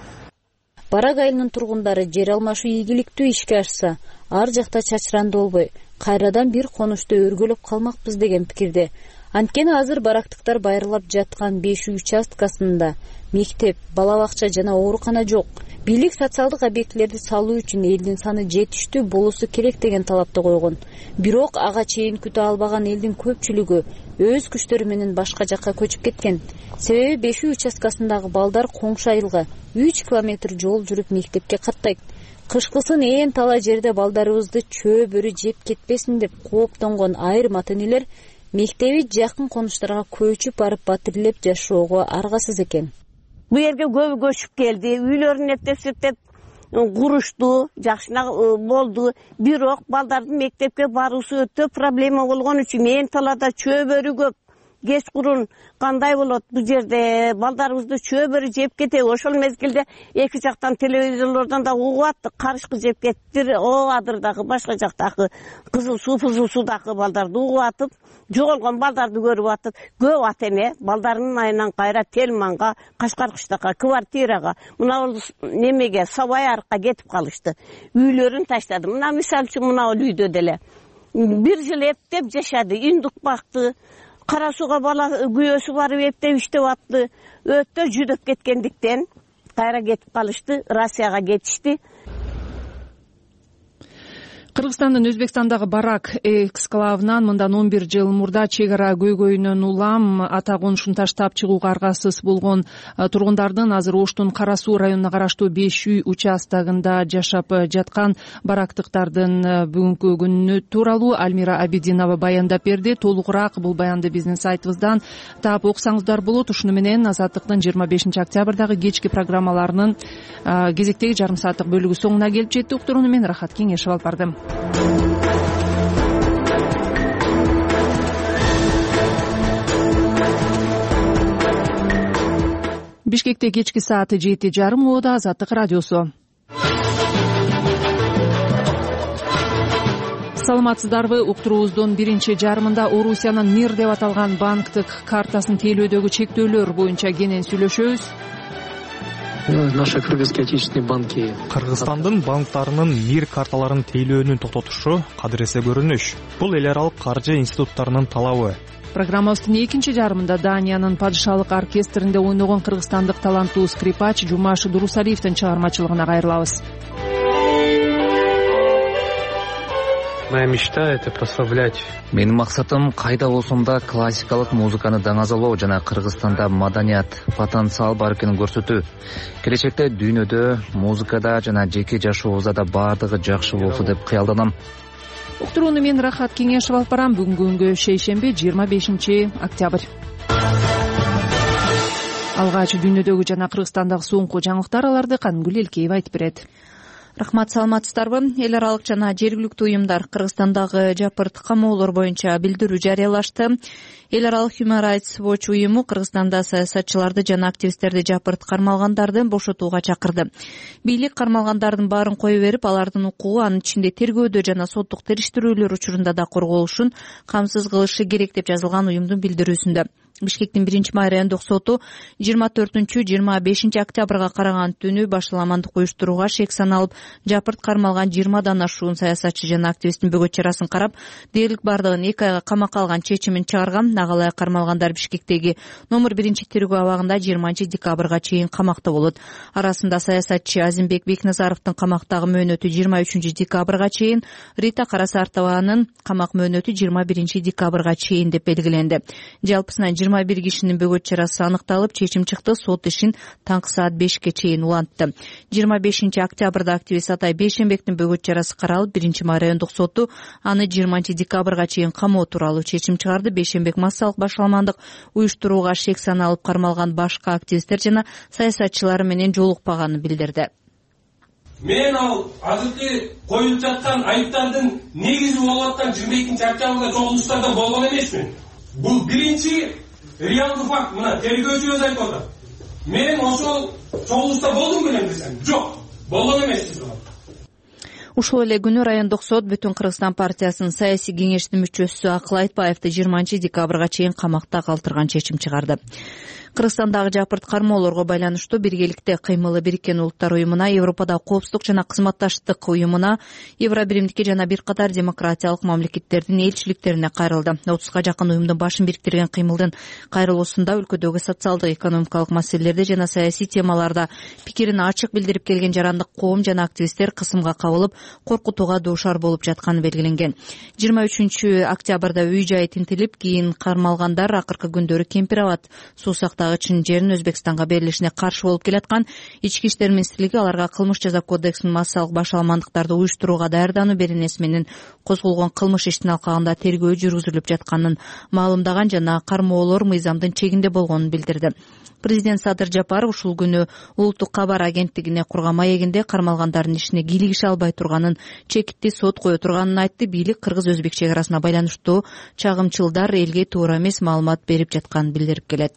Барак айылынын тургундары жер алмашуу ийгиликтүү ишке ашса, ар жакта чачыранды болбой, кайрадан бир конушту өргөлөп калмакпыз деген пикирде. Анткени азыр барактыктар байырлап жаткан беш участкасында мектеп, бала бакча жана оорукана жок. Бийлик социалдык объектилерди салуу үчүн элдин саны жетиштүү болуусу керек деген талапты койгон. Бирок ага чейин күтө албаган элдин көпчүлүгү өз күчтөрү менен башка жакка көчүп кеткен. Себеби беш участкасындагы балдар коңшу айылга үч километр жол жүрүп мектепке каттайт. Кышкысын ээн талай жерде балдарыбызды чөө бөрү жеп кетпесин деп кооптонгон айрым ата-энелер мектеби жакын конуштарга көчүп барып батирлеп жашоого аргасыз экен. Бу жерге көбү көчүп келди, үйлөрүн эптеп-септеп курушту, жакшына болду. Бирок балдардын мектепке баруусу өтө проблема болгон үчүн ээн талаада чөө бөрү көп. Кечкурун кандай болот бу жерде балдарыбызды чөө бөрү жеп кетеби? Ошол мезгилде эки жактан телевизорлордон да угуп аттык, карышкы жеп кеттир, о адырдагы башка жактагы кызыл суу, фузул суудагы балдарды угуп атып, жоголгон балдарды көрүп атып, көп ата-эне балдарынын айынан кайра Телманга, Кашкар кыштакка, квартирага, мына немеге, Сабай арыкка кетип калышты. Үйлөрүн таштады. Мына мисалы үчүн мына үйдө деле бир жыл эптеп жашады, үндүк бакты. Кара Сууга бала күйөөсү барып эптеп иштеп атты. Өтө жүдөп кеткендиктен кайра кетип калышты, Россияга кетишти. Кыргызстандын Өзбекстандагы Барак эксклавынан мындан он бир жыл мурда чек ара көйгөйүнөн улам ата конушун таштап чыгууга аргасыз болгон тургундардын азыр Оштун Кара Суу районуна караштуу беш үй участогунда жашап жаткан барактыктардын бүгүнкү күнү тууралуу Альмира Абидинова баяндап берди. Толугураак бул баянды биздин сайтыбыздан таап окусаңыздар болот. Ушуну менен Азаттыктын жыйырма бешинчи октябрдагы кечки программаларынын кезектеги жарым сааттык бөлүгү соңуна келип жетти. Уктурууну мен Рахат Кеңешев алып бардым. Бишкекте кечки сааты жети жарым ууда Азаттык радиосу. Саламатсыздарбы? Уктуруубуздун биринчи жарымында Орусиянын Мир деп аталган банктык картасын тейлөөдөгү чектөөлөр боюнча кенен сүйлөшөбүз. Наши кыргызские отечественные банки. Кыргызстандын банктарынын Мир карталарын тейлөөнүн токтотушу кадыресе көрүнүш. Бул эл аралык каржы институттарынын талабы. Программабыздын экинчи жарымында Даниянын падышалык оркестринде ойногон кыргызстандык таланттуу скрипач Жумаш Дурусалиевдин чыгармачылыгына кайрылабыз. Моя мечта — это прославлять. Менин максатым кайда болсом да классикалык музыканы даңазалоо жана Кыргызстанда маданият потенциал бар экенин көрсөтүү. Келечекте дүйнөдө, музыкада жана жеке жашообузда да баардыгы жакшы болсо деп кыялданам. Уктурууну мен Рахат Кеңешев алып барам. Бүгүнкү күнгө шейшемби жыйырма бешинчи октябрь. Алгач дүйнөдөгү жана Кыргызстандагы соңку жаңылыктар, аларды Канымгүл Элкеева айтып берет. Рахмат, саламатсыздарбы? Эл аралык жана жергиликтүү уюмдар Кыргызстандагы жапырт камоолор боюнча билдирүү жарыялашты. Эл аралык Human Rights Watch уюму Кыргызстанда саясатчыларды жана активисттерди жапырт кармалгандарды бошотууга чакырды. Бийлик кармалгандардын баарын кое берип, алардын укугу, анын ичинде тергөөдө жана соттук териштирүүлөр учурунда да корголушун камсыз кылышы керек деп жазылган уюмдун билдирүүсүндө. Бишкектин биринчи май райондук соту жыйырма төртүнчү жыйырма бешинчи октябрга караган түнү башаламандык уюштурууга шек саналып, жапырт кармалган жыйырмадан ашуун саясатчы жана активисттин бөгөт чарасын карап, дээрлик бардыгын эки айга камакка алган чечимин чыгарган. Нагалай кармалгандар Бишкектеги номер биринчи тергөө абагында жыйырманчы декабрга чейин камакта болот. Арасында саясатчы Азимбек Бекназаровдун камактагы мөөнөтү жыйырма үчүнчү декабрга чейин, Рита Карасартованын камак мөөнөтү жыйырма биринчи декабрга чейин деп белгиленди. Жалпысынан жыйырма бир кишинин бөгөт чарасы аныкталып, чечим чыкты. Сот ишин таңкы саат бешке чейин улантты. жыйырма бешинчи октябрда активист Атай Бейшенбектин бөгөт чарасы каралып, биринчи май райондук соту аны жыйырманчы декабрга чейин камоо тууралуу чечим чыгарды. Бейшенбек массалык башаламандык уюштурууга шек саналып кармалган башка активисттер жана саясатчылар менен жолукпаганын билдирди. Мен ал азыркы коюлуп жаткан айыптардын негизи болуп аткан жыйырма экинчи октябрда чогулуштарда болгон эмесмин. Бул биринчи реалдуу факт. Мына тергөөчүбүз айтып атат. Мен ошол чогулушта болдум белем десем, жок, болгон эмес. Ушул эле күнү райондук сот Бүтүн Кыргызстан партиясынын саясий кеңешинин мүчөсү Акыл Айтбаевди жыйырманчы декабрга чейин камакта калтырган чечим чыгарды. Кыргызстандагы жапырт кармоолорго байланыштуу биргеликте кыймылы Бириккен Улуттар уюмуна, Европада коопсуздук жана кызматташтык уюмуна, Евробиримдикке жана бир катар демократиялык мамлекеттердин элчиликтерине кайрылды. отузга жакын уюмдун башын бириктирген кыймылдын кайрылуусунда өлкөдөгү социалдык, экономикалык маселелерде жана саясий темаларда пикирин ачык билдирип келген жарандык коом жана активисттер кысымга кабылып, коркутууга дуушар болуп жатканы белгиленген. жыйырма үчүнчү октябрда үй жай тинтилип, кийин кармалгандар акыркы күндөрү Кемпир Абад суусактагы чын жерин Өзбекстанга берилишине каршы болуп келаткан. Ички иштер министрлиги аларга кылмыш жаза кодексинин массалык башаламандыктарды уюштурууга даярдануу беренеси менен козголгон кылмыш иштин алкагында тергөө жүргүзүлүп жатканын маалымдаган жана кармоолор мыйзамдын чегинде болгонун билдирди. Президент Садыр Жапаров ушул күнү улуттук кабар агенттигине курган маегинде кармалгандардын ишине кийлигише албай турганын, чекитти сот кое турганын айтты. Бийлик кыргыз-өзбек чек арасына байланыштуу чагымчылдар элге туура эмес маалымат берип жатканын билдирип келет.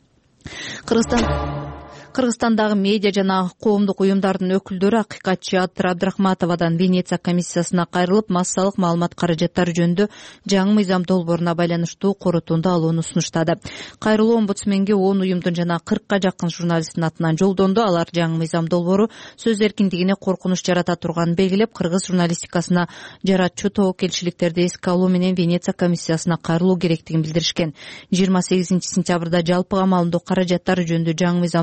Кыргызстан Кыргызстандагы медиа жана коомдук уюмдардын өкүлдөрү акыйкатчы Атыр Абдрахматовадан Венеция комиссиясына кайрылып, массалык маалымат каражаттары жөнүндө жаңы мыйзам долборуна байланыштуу корутунду алууну сунуштады. Кайрылуу омбудсменге он уюмдун жана кыркка жакын журналисттин атынан жолдонду. Алар жаңы мыйзам долбоору сөз эркиндигине коркунуч жарата турганын белгилеп, кыргыз журналистикасына жаратчу тобокелчиликтерди эске алуу менен Венеция комиссиясына кайрылуу керектигин билдиришкен. жыйырма сегизинчи сентябрда жалпыга маалымдоо каражаттары жөнүндө жаңы мыйзам долбоору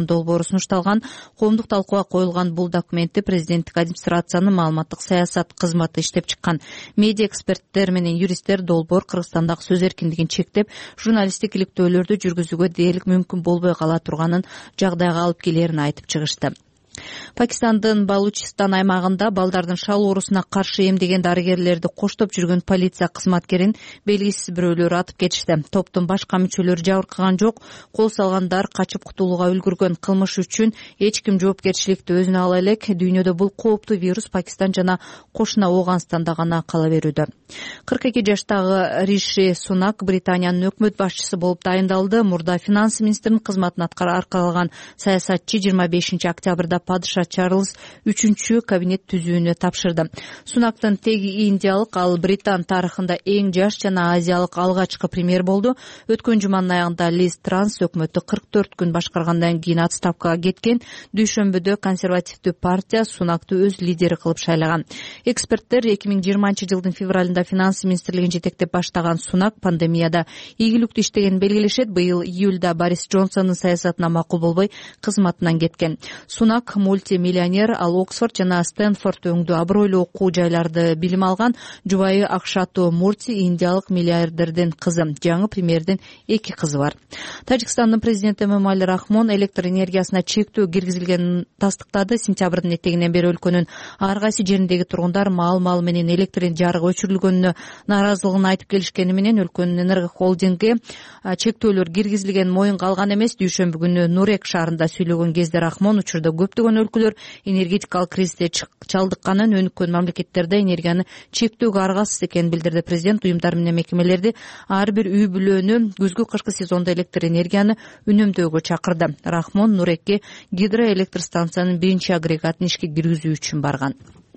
долбоору сунушталган. Коомдук талкууга коюлган бул документти президенттик администрациянын маалыматтык саясат кызматы иштеп чыккан. Медиа эксперттер менен юристтер долбоор Кыргызстандагы сөз эркиндигин чектеп, журналисттик иликтөөлөрдү жүргүзүүгө дээрлик мүмкүн болбой кала турганын жагдайга алып келерин айтып чыгышты. Пакистандын Балучистан аймагында балдардын шал оорусуна каршы эмдеген дарыгерлерди коштоп жүргөн полиция кызматкерин белгисиз бирөөлөр атып кетишти. Топтун башка мүчөлөрү жабыркаган жок. Кол салгандар качып кутулууга үлгүргөн. Кылмыш үчүн эч ким жоопкерчиликти өзүнө ала элек. Дүйнөдө бул кооптуу вирус Пакистан жана кошуна Ооганстанда гана кала берүүдө. кырк эки жаштагы Риши Сунак Британиянын өкмөт башчысы болуп тайындалды. Мурда финанс министринин кызматын аркалаган саясатчы жыйырма бешинчи октябрда падыша Чарльз үчүнчү кабинет түзүүнү тапшырды. Сунактын теги индиялык, ал Британ тарыхында эң жаш жана азиялык алгачкы премьер болду. Өткөн жуманын аягында Лиз Транс өкмөттү кырк төрт күн башкаргандан кийин отставкага кеткен. Дүйшөмбүдө консервативдүү партия Сунакты өз лидери кылып шайлаган. Эксперттер эки миң жыйырманчы жылдын февралында финанс министрлигин жетектеп баштаган Сунак пандемияда ийгиликтүү иштегенин белгилешет. Быйыл июлда Борис Джонсондун саясатына макул болбой кызматынан кеткен. Сунак мультимиллионер, ал Оксфорд жана Стэнфорд өңдүү абройлуу окуу жайларды билим алган. Жубайы Акшату Мурти индиялык миллиардердин кызы. Жаңы премьердин эки кызы бар. Тажикстандын президенти Эмомали Рахмон электр энергиясына чектөө киргизилгенин тастыктады. Сентябрдын этегинен бери өлкөнүн ар кайсы жериндеги тургундар мал мал менен электр жарыгы өчүрүлгөнүнө нааразылыгын айтып келишкени менен өлкөнүн энерго холдинги чектөөлөр киргизилгенин моюнга алган эмес. Дүйшөмбү күнү Нурек шаарында сүйлөгөн кезде Рахмон учурда көптөгөн өлкөлөр энергетикалык кризисте чалдыкканын, өнүккөн мамлекеттерде энергияны чектөөгө аргасыз экенин билдирди. Президент уюмдар менен мекемелерди ар бир үй бүлөнү күзгү кышкы сезондо электр энергияны үнөмдөөгө чакырды. Рахмон Нурекке гидроэлектр станциянын биринчи агрегатын ишке киргизүү үчүн барган.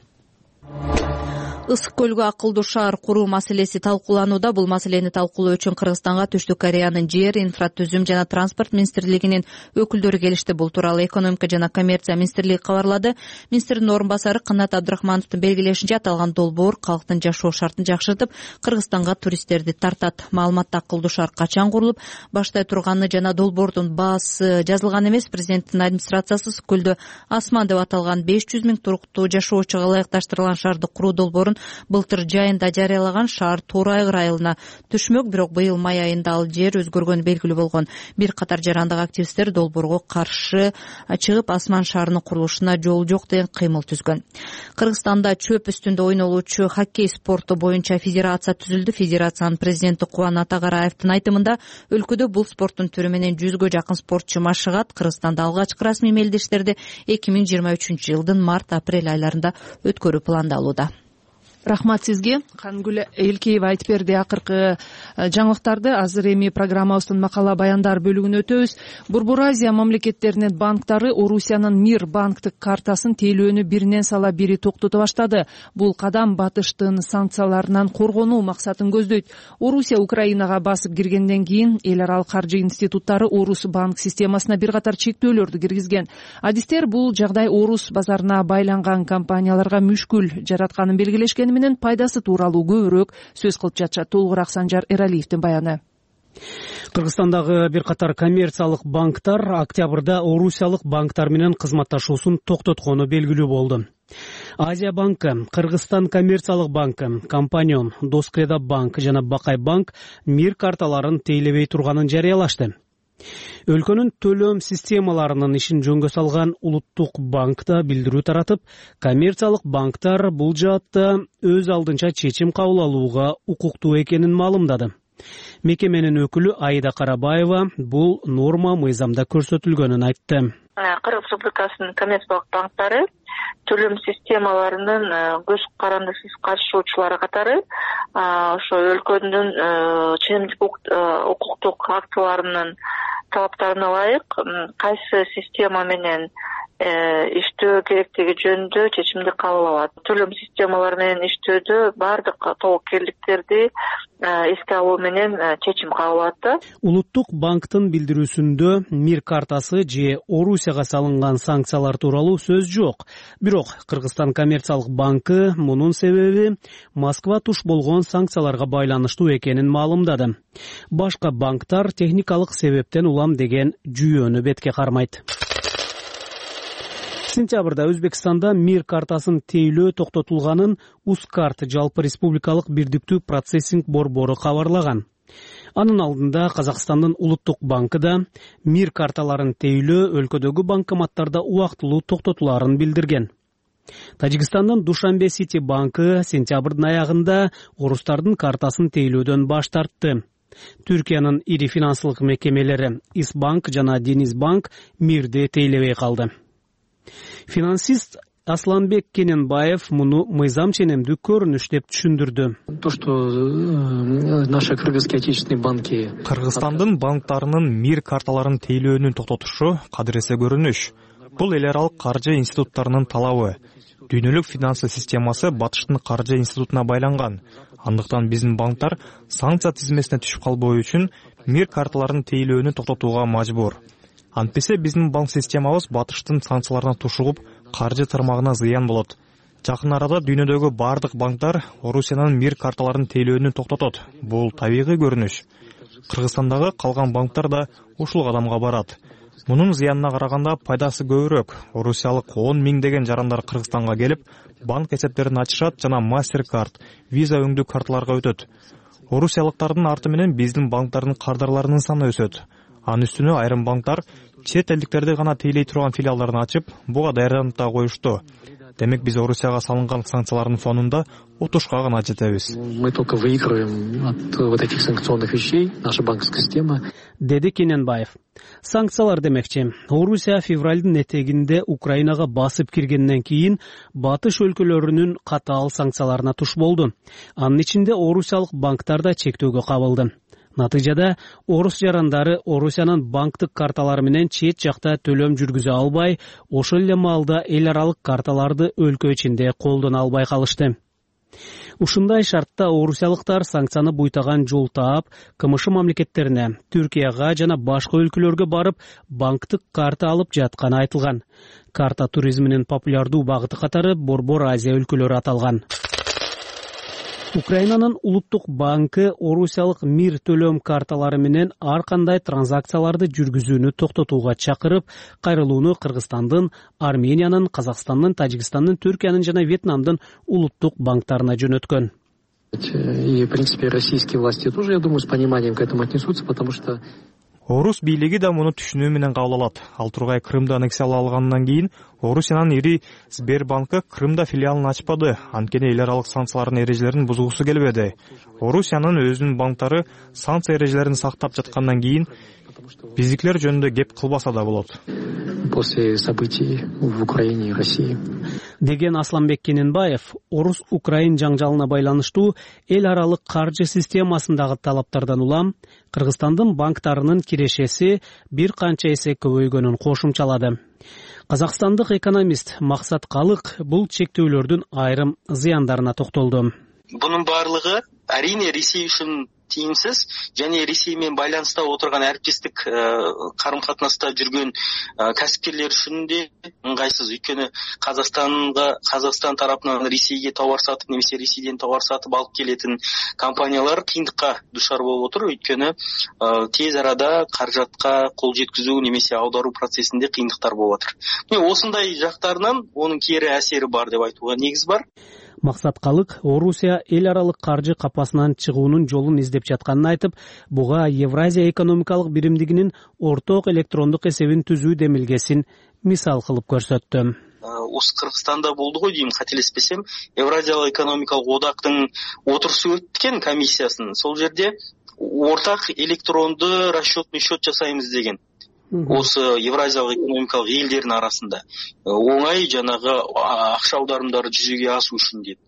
Ысык көлгө акылдуу шаар куруу маселеси талкууланууда. Бул маселени талкуулоо үчүн Кыргызстанга Түштүк Кореянын жер, инфратүзүм жана транспорт министрлигинин өкүлдөрү келишти. Бул тууралуу экономика жана коммерция министрлиги кабарлады. Министрдин орун басары Канат Абдрахмановдун белгилешинче, аталган долбоор калктын жашоо шартын жакшыртып, Кыргызстанга туристтерди тартат. Маалыматта акылдуу шаар качан курулуп баштай турганы жана долбоордун баасы жазылган эмес. Президенттин администрациясы Ысык көлдө Асман деп аталган беш жүз миң туруктуу жашоочуга ылайыкташтырылган шаарды куруу долбоорун былтыр жайында жарыялаган. Шаар Туура айгыр айылына түшмөк, бирок быйыл май айында ал жер өзгөргөнү белгилүү болгон. Бир катар жарандык активисттер долбоорго каршы чыгып, Асман шаарынын курулушуна жол жок деген кыймыл түзгөн. Кыргызстанда чөп үстүндө ойнолуучу хоккей спорту боюнча федерация түзүлдү. Федерациянын президенти Кубан Атагараевдин айтымында, өлкөдө бул спорттун түрү менен жүзгө жакын спортчу машыгат. Кыргызстанда алгачкы расмий мелдештерди эки миң жыйырма үчүнчү жылдын март-апрель айларында өткөрүү пландалууда. Рахмат сизге. Кангүл Элкеева айтып берди акыркы жаңылыктарды. Азыр эми программабыздын макала баяндар бөлүгүнө өтөбүз. Борбор Азия мамлекеттеринин банктары Орусиянын Мир банктык картасын тейлөөнү биринен сала бири токтото баштады. Бул кадам батыштын санкцияларынан коргонуу максатын көздөйт. Орусия Украинага басып киргенден кийин эл аралык каржы институттары Орус банк системасына бир катар чектөөлөрдү киргизген. Адистер бул жагдай Орус базарына байланган компанияларга мүшкүл жаратканын белгилешкен менен пайдасы тууралуу көбүрөөк сөз кылып жатышат. Толугураак Санжар Эралиевдин баяны. Кыргызстандагы бир катар коммерциялык банктар октябрда орусиялык банктар менен кызматташуусун токтоткону белгилүү болду. Азия банкы, Кыргызстан коммерциялык банкы, Компанион, Доскреда банк жана Бакай банк Мир карталарын тейлебей турганын жарыялашты. Өлкөнүн төлөм системаларынын ишин жөнгө салган Улуттук банкта билдирүү таратып, коммерциялык банктар бул жаатта өз алдынча чечим кабыл алууга укуктуу экенин маалымдады. Мекеменин өкүлү Аида Карабаева бул норма мыйзамда көрсөтүлгөнүн айтты. Кыргыз Республикасынын коммерциялык банктары төлөм системаларынын көз карандысыз катышуучулары катары ошо өлкөнүн ченемдик укуктук актыларынын талаптарына ылайык кайсы система менен иштөө керектиги жөнүндө чечимди кабыл алат. Төлөм системалары менен иштөөдө баардык тобокелдиктерди эске алуу менен чечим кабыл алат. Улуттук банктын билдирүүсүндө Мир картасы же Орусияга салынган санкциялар тууралуу сөз жок. Бирок Кыргызстан коммерциялык банкы мунун себеби Москва туш болгон санкцияларга байланыштуу экенин маалымдады. Башка банктар техникалык себептен улам деген жүйөнү бетке кармайт. Сентябрда Өзбекстанда мир картасын тейлөө токтотулганын Ускарт жалпы республикалык бирдиктүү процессинг борбору кабарлаган. Анын алдында Казакстандын улуттук банкы да мир карталарын тейлөө өлкөдөгү банкоматтарда убактылуу токтотуларын билдирген. Тажикстандын Душанбе Сити банкы сентябрдын аягында орустардын картасын тейлөөдөн баш тартты. Түркиянын ири финансылык мекемелери Исбанк жана Денизбанк мирди тейлебей калды. Финансист Асланбек Кененбаев муну мыйзам ченемдүү көрүнүш деп түшүндүрдү. То, что наши кыргызские отечественные банки Кыргызстандын банктарынын мир карталарын тейлөөнүн токтотушу кадыресе көрүнүш. Бул эл аралык каржы институттарынын талабы. Дүйнөлүк финансы системасы батыштын каржы институтуна байланган. Андыктан биздин банктар санкция тизмесине түшүп калбоо үчүн мир карталарын тейлөөнү токтотууга мажбур. Антпесе биздин банк системабыз батыштын санкцияларына тушугуп, каржы тармагына зыян болот. Жакын арада дүйнөдөгү бардык банктар Орусиянын мир карталарын тейлөөнү токтотот. Бул табигый көрүнүш. Кыргызстандагы калган банктар да ушул кадамга барат. Мунун зыянына караганда пайдасы көбүрөөк. Орусиялык он миңдеген жарандар Кыргызстанга келип, банк эсептерин ачышат жана MasterCard, Visa өңдүү карталарга өтөт. Орусиялыктардын арты менен биздин банктардын кардарларынын саны өсөт. Анын үстүнө айрым банктар чет элдиктерди гана тейлей турган филиалдарын ачып, буга даярданып да коюшту. Демек биз Орусияга салынган санкциялардын фонунда утушка гана жетебиз. Мы только выигрываем от вот этих санкционных вещей, наша банковская система. Деди Кененбаев. Санкциялар демекчи. Орусия февралдын этегинде Украинага басып киргенден кийин батыш өлкөлөрүнүн катаал санкцияларына туш болду. Анын ичинде орусиялык банктар да чектөөгө кабылды. Натыйжада орус жарандары Орусиянын банктык карталары менен чет жакта төлөм жүргүзө албай, ошол эле маалда эл аралык карталарды өлкө ичинде колдоно албай калышты. Ушундай шартта орусиялыктар санкцияны буйтаган жол таап, КМШ мамлекеттерине, Түркияга жана башка өлкөлөргө барып, банктык карта алып жатканы айтылган. Карта туризминин популярдуу багыты катары Борбор Азия өлкөлөрү аталган. Украинанын улуттук банкы орусиялык мир төлөм карталары менен ар кандай транзакцияларды жүргүзүүнү токтотууга чакырып, кайрылууну Кыргызстандын, Армениянын, Казакстандын, Тажикстандын, Түркиянын жана Вьетнамдын улуттук банктарына жөнөткөн. И, в принципе, российские власти тоже, я думаю, с пониманием к этому отнесутся, потому что Орус бийлиги да муну түшүнүү менен кабыл алат. Ал тургай Крымды аннексиялап алгандан кийин Орусиянын ири Сбербанкы Крымда филиалын ачпады. Анткени эл аралык санкциялардын эрежелерин бузгусу келбеди. Орусиянын өзүнүн банктары санкция эрежелерин сактап жаткандан кийин биздикилер жөнүндө кеп кылбаса да болот. После событий в Украине и России. Деген Асланбек Кененбаев, Орус-Украин жаңжалына байланыштуу эл аралык каржы системасындагы талаптардан улам Кыргызстандын банктарынын кирешеси бир канча эсе көбөйгөнүн кошумчалады. Казакстандык экономист Максат Калык бул чектөөлөрдүн айрым зыяндарына токтолду. Бунун баардыгы әрине Ресей үчүн тиімсіз және Ресеймен байланыста отырған әріптестік қарым-қатынаста жүрген кәсіпкерлер үшін де ыңғайсыз. Өйткені Қазақстанға, Қазақстан тарапынан Ресейге тауар сатып, немесе Ресейден тауар сатып алып келетін компаниялар қиындыққа душар болып отыр. Өйткені тез арада қаражатқа қол жеткізу немесе аудару процесінде қиындықтар болып отыр. Осындай жақтарынан оның кері әсері бар деп айтуға негіз бар. Максат Калык Орусия эл аралык каржы капасынан чыгуунун жолун издеп жатканын айтып, буга Евразия экономикалык биримдигинин орток электрондук эсебин түзүү демилгесин мисал кылып көрсөттү. Осы Кыргызстанда болду ғой деймін, қателеспесем, Евразиялық экономикалық одақтың отырысы өткен комиссиясын. Сол жерде ортақ электронды расчетный счет жасаймыз деген. Осы Евразиялық экономикалық елдердің арасында оңай жаңағы ақша аударымдары жүзеге асу үшін деді.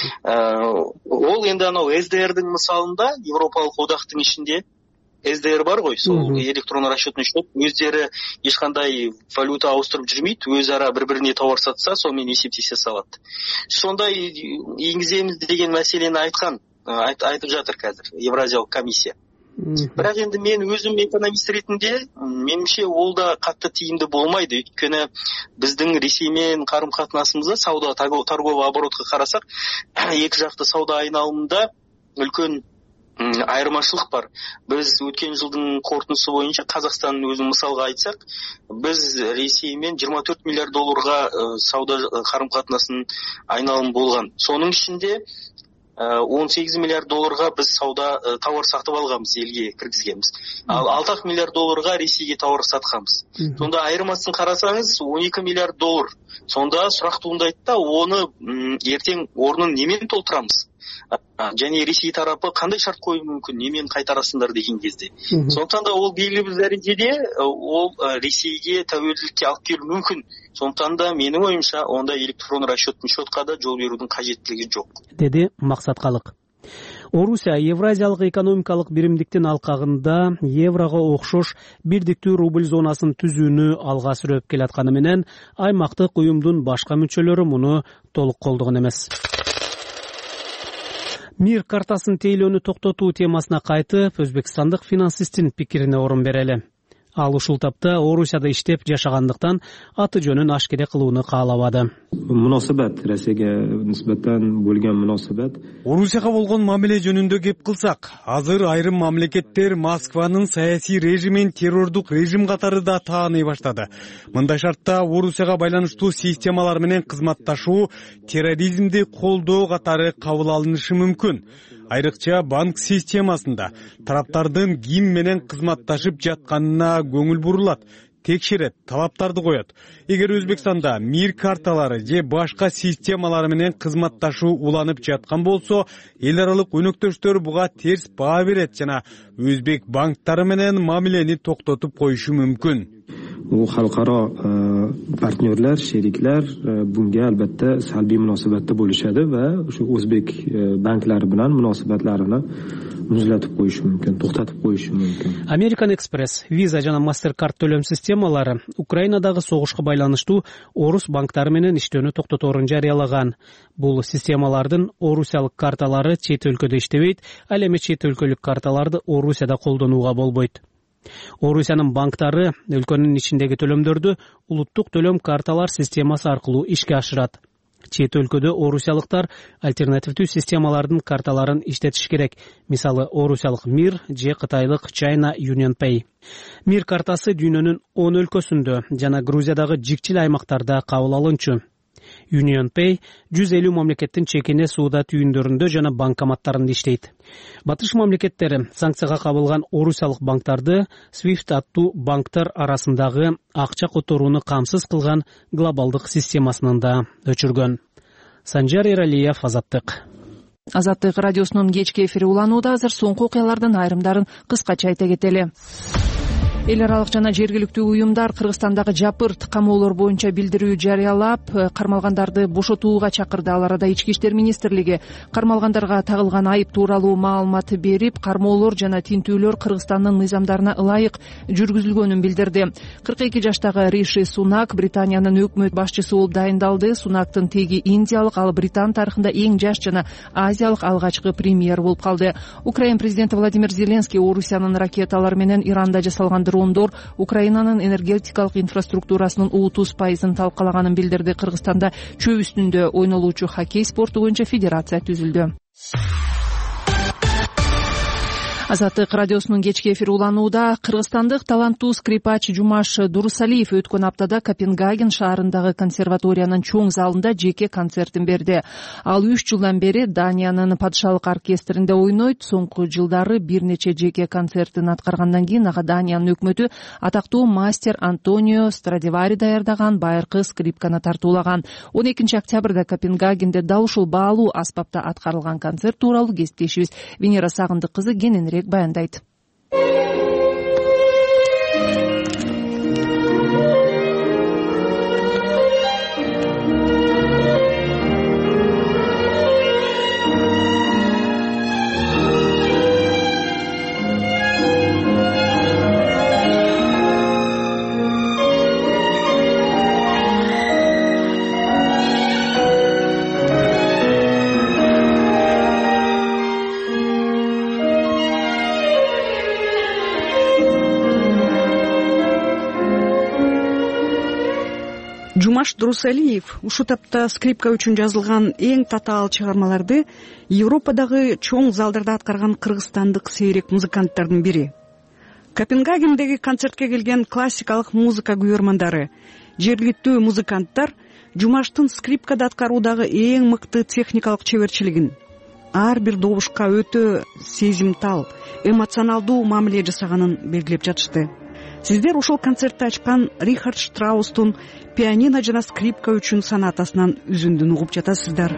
Ол енді анау эс дэ эрдің мысалында Европалық одақтың ішінде эс дэ эр бар ғой, сол электронды расчетный счет, өздері ешқандай валюта ауыстырып жүрмейді, өзара бір-біріне тауар сатса, сонымен есептесе салады. Сондай енгіземіз деген мәселені айтқан, айтып жатыр қазір Евразиялық комиссия. Бірақ енді мен өзім экономист ретінде, меніңше ол да қатты тиімді болмайды. Өйткені біздің Ресеймен қарым-қатынасымызда сауда торговый оборотқа қарасақ, екі жақты сауда айналымында үлкен айырмашылық бар. Біз өткен жылдың қорытындысы бойынша Қазақстанның өзін мысалға айтсақ, біз Ресеймен жиырма төрт миллиард долларға сауда қарым-қатынасын айналым болған. Соның ішінде он сегіз миллиард долларға біз сауда тауар сатып алғанбыз, елге кіргізгенбіз. Ал алты миллиард долларға Ресейге тауар сатқанбыз. Сонда айырмасын қарасаңыз он екі миллиард доллар. Сонда сұрақ туындайды да, оны ертең орнын немен толтырамыз? Және Ресей тарапы қандай шарт қою мүмкін, немен қайтарасыңдар деген кезде. Сондықтан да ол белгілі бір дәрежеде ол Ресейге тәуелділікке алып келуі мүмкін. Сондықтан да менің ойымша онда электрон расчетный счетқа да жол берудің қажеттілігі жоқ, деді Мақсат Қалық. Орусия Евразиялық экономикалық биримдиктин алкагында еврого окшош бирдиктүү рубль зонасын түзүүнү алга сүрөп келатканы менен аймактык уюмдун башка мүчөлөрү муну толук колдогон эмес. Мир картасын тейлөөнү токтотуу темасына кайтып, өзбекстандык финансисттин пикирине орун берели. Ал ушул тапта Орусияда иштеп жашагандыктан аты жөнүн ашкере кылууну каалабады. Мунасабат Россияга нисбатан болгон мунасабат. Орусияга болгон мамиле жөнүндө кеп кылсак, азыр айрым мамлекеттер Москванын саясий режимин террордук режим катары да тааный баштады. Мындай шартта Орусияга байланыштуу системалар менен кызматташуу терроризмди колдоо катары кабыл алынышы мүмкүн. Айрыкча банк системасында тараптардын ким менен кызматташып жатканына көңүл бурулат, текшерет, талаптарды коет. Эгер Өзбекстанда мир карталары же башка системалар менен кызматташуу уланып жаткан болсо, эл аралык өнөктөштөр буга терс баа берет жана өзбек банктары менен мамилени токтотуп коюшу мүмкүн. Bu xalqaro partnyorlar, sheriklar bunga albatta salbiy munosabatda bo'lishadi va o'sha o'zbek banklari bilan munosabatlarini muzlatib qo'yishi mumkin, to'xtatib qo'yishi mumkin. American Express, Visa жана Mastercard төлөм системалары Украинадагы согушка байланыштуу орус банктары менен иштөөнү токтоторун жарыялаган. Бул системалардын орусиялык карталары чет өлкөдө иштебейт, ал эми чет өлкөлүк карталарды Орусияда колдонууга болбойт. Орусиянын банктары өлкөнүн ичиндеги төлөмдөрдү улуттук төлөм карталар системасы аркылуу ишке ашырат. Чет өлкөдө орусиялыктар альтернативдүү системалардын карталарын иштетиш керек. Мисалы, орусиялык Мир же кытайлык China Union Pay. Мир картасы дүйнөнүн он өлкөсүндө жана Грузиядагы жикчил аймактарда кабыл алынчу. Union Pay жүз элүү мамлекеттин чекине сууда түйүндөрүндө жана банкоматтарында иштейт. Батыш мамлекеттери санкцияга кабылган орусиялык банктарды Swift аттуу банктар арасындагы акча которууну камсыз кылган глобалдык системасынан да өчүргөн. Санжар Эралиев, Азаттык. Азаттык радиосунун кечки эфири уланууда. Азыр соңку окуялардын айрымдарын кыскача айта кетели. Эл аралык жана жергиликтүү уюмдар Кыргызстандагы жапырт камоолор боюнча билдирүү жарыялап, кармалгандарды бошотууга чакырды. Ал арада Ички иштер министрлиги кармалгандарга тагылган айып тууралуу маалымат берип, кармоолор жана тинтүүлөр Кыргызстандын мыйзамдарына ылайык жүргүзүлгөнүн билдирди. кырк эки жаштагы Риши Сунак Британиянын өкмөт башчысы болуп дайындалды. Сунактын теги индиялык, ал Британ тарыхында эң жаш жана азиялык алгачкы премьер болуп калды. Украин президенти Владимир Зеленский Орусиянын ракеталары менен Иранда жасалган дрондор Украинанын энергетикалык инфраструктурасынын отуз пайызын талкалаганын билдирди. Кыргызстанда чөп үстүндө ойнолуучу хоккей спорту боюнча федерация түзүлдү. Азаттык радиосунун кечки эфири уланууда. Кыргызстандык таланттуу скрипач Жумаш Дурусалиев өткөн аптада Копенгаген шаарындагы консерваториянын чоң залында жеке концертин берди. Ал үч жылдан бери Даниянын падышалык оркестринде ойнойт. Соңку жылдары бир нече жеке концертин аткаргандан кийин ага Даниянын өкмөтү атактуу мастер Антонио Страдивари даярдаган байыркы скрипканы тартуулаган. он экинчи октябрда Копенгагенде дал ушул баалуу аспапта аткарылган концерт тууралуу кесиптешибиз Венера Сагындык кызы кененирээк баяндайт. Жумаш Дурусалиев ушул тапта скрипка үчүн жазылган эң татаал чыгармаларды Европадагы чоң залдарда аткарган кыргызстандык сейрек музыканттардын бири. Копенгагендеги концертке келген классикалык музыка күйөрмандары, жергиликтүү музыканттар Жумаштын скрипкада аткаруудагы эң мыкты техникалык чеберчилигин, ар бир добушка өтө сезимтал, эмоционалдуу мамиле жасаганын белгилеп жатышты. Сиздер ушул концертти ачкан Рихард Штраустун пианино жана скрипка үчүн сонатасынан үзүндүн угуп жатасыздар.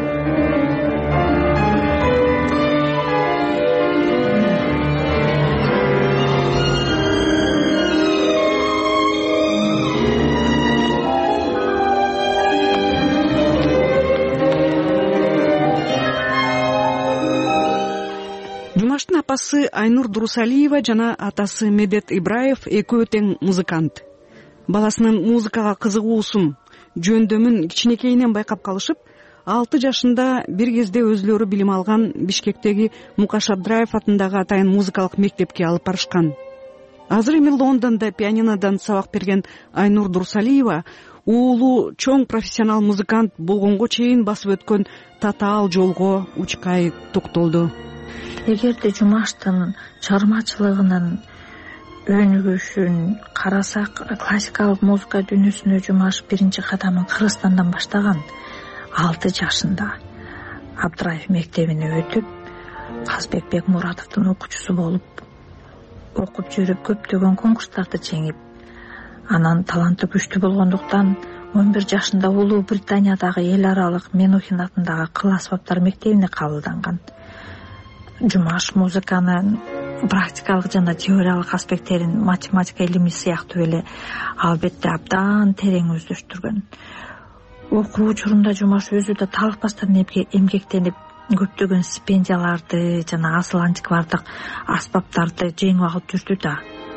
Жумаштын апасы Айнур Дурусалиева жана атасы Медет Ибраев экөө тең музыкант. Баласынын музыкага кызыгуусун, жөндөмүн кичинекейинен байкап калышып, алты жашында бир кезде өзүлөрү билим алган Бишкектеги Мукаш Абдраев атындагы атайын музыкалык мектепке алып барышкан. Азыр эми Лондондо пианинодон сабак берген Айнур Дурусалиева уулу чоң профессионал музыкант болгонго чейин басып өткөн татаал жолго учкай токтолду. Эгерде Жумаштын чыгармачылыгынын өнүгүшүн карасак, классикалык музыка дүйнөсүнө Жумаш биринчи кадамын Кыргызстандан баштаган. алты жашында Абдраев мектебине өтүп, Казбек Бекмуратовдун окуучусу болуп, окуп жүрүп көптөгөн конкурстарды жеңип, анан таланты күчтүү болгондуктан он бир жашында Улуу Британиядагы эл аралык Менухин атындагы кыл аспаптар мектебине кабылданган. Жумаш музыканын практикалык жана теориялык аспекттерин математика илими сыяктуу эле албетте абдан терең өздөштүргөн. Окуу учурунда Жумаш өзү да талыкпастан эмгектенип, көптөгөн стипендияларды жана асыл антиквардык аспаптарды жеңип алып жүрдү да.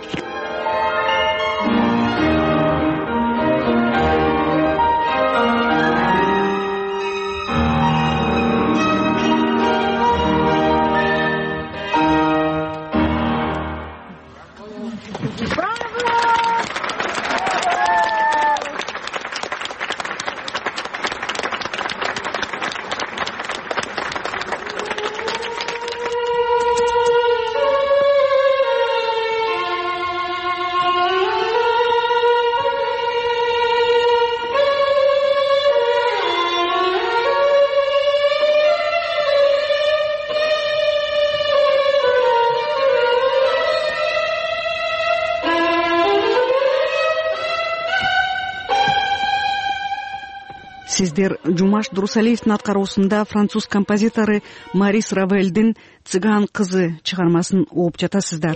Сиздер Жумаш Дурусалиевдин аткаруусунда француз композитору Марис Равельдин «Цыган кызы» чыгармасын угуп жатасыздар.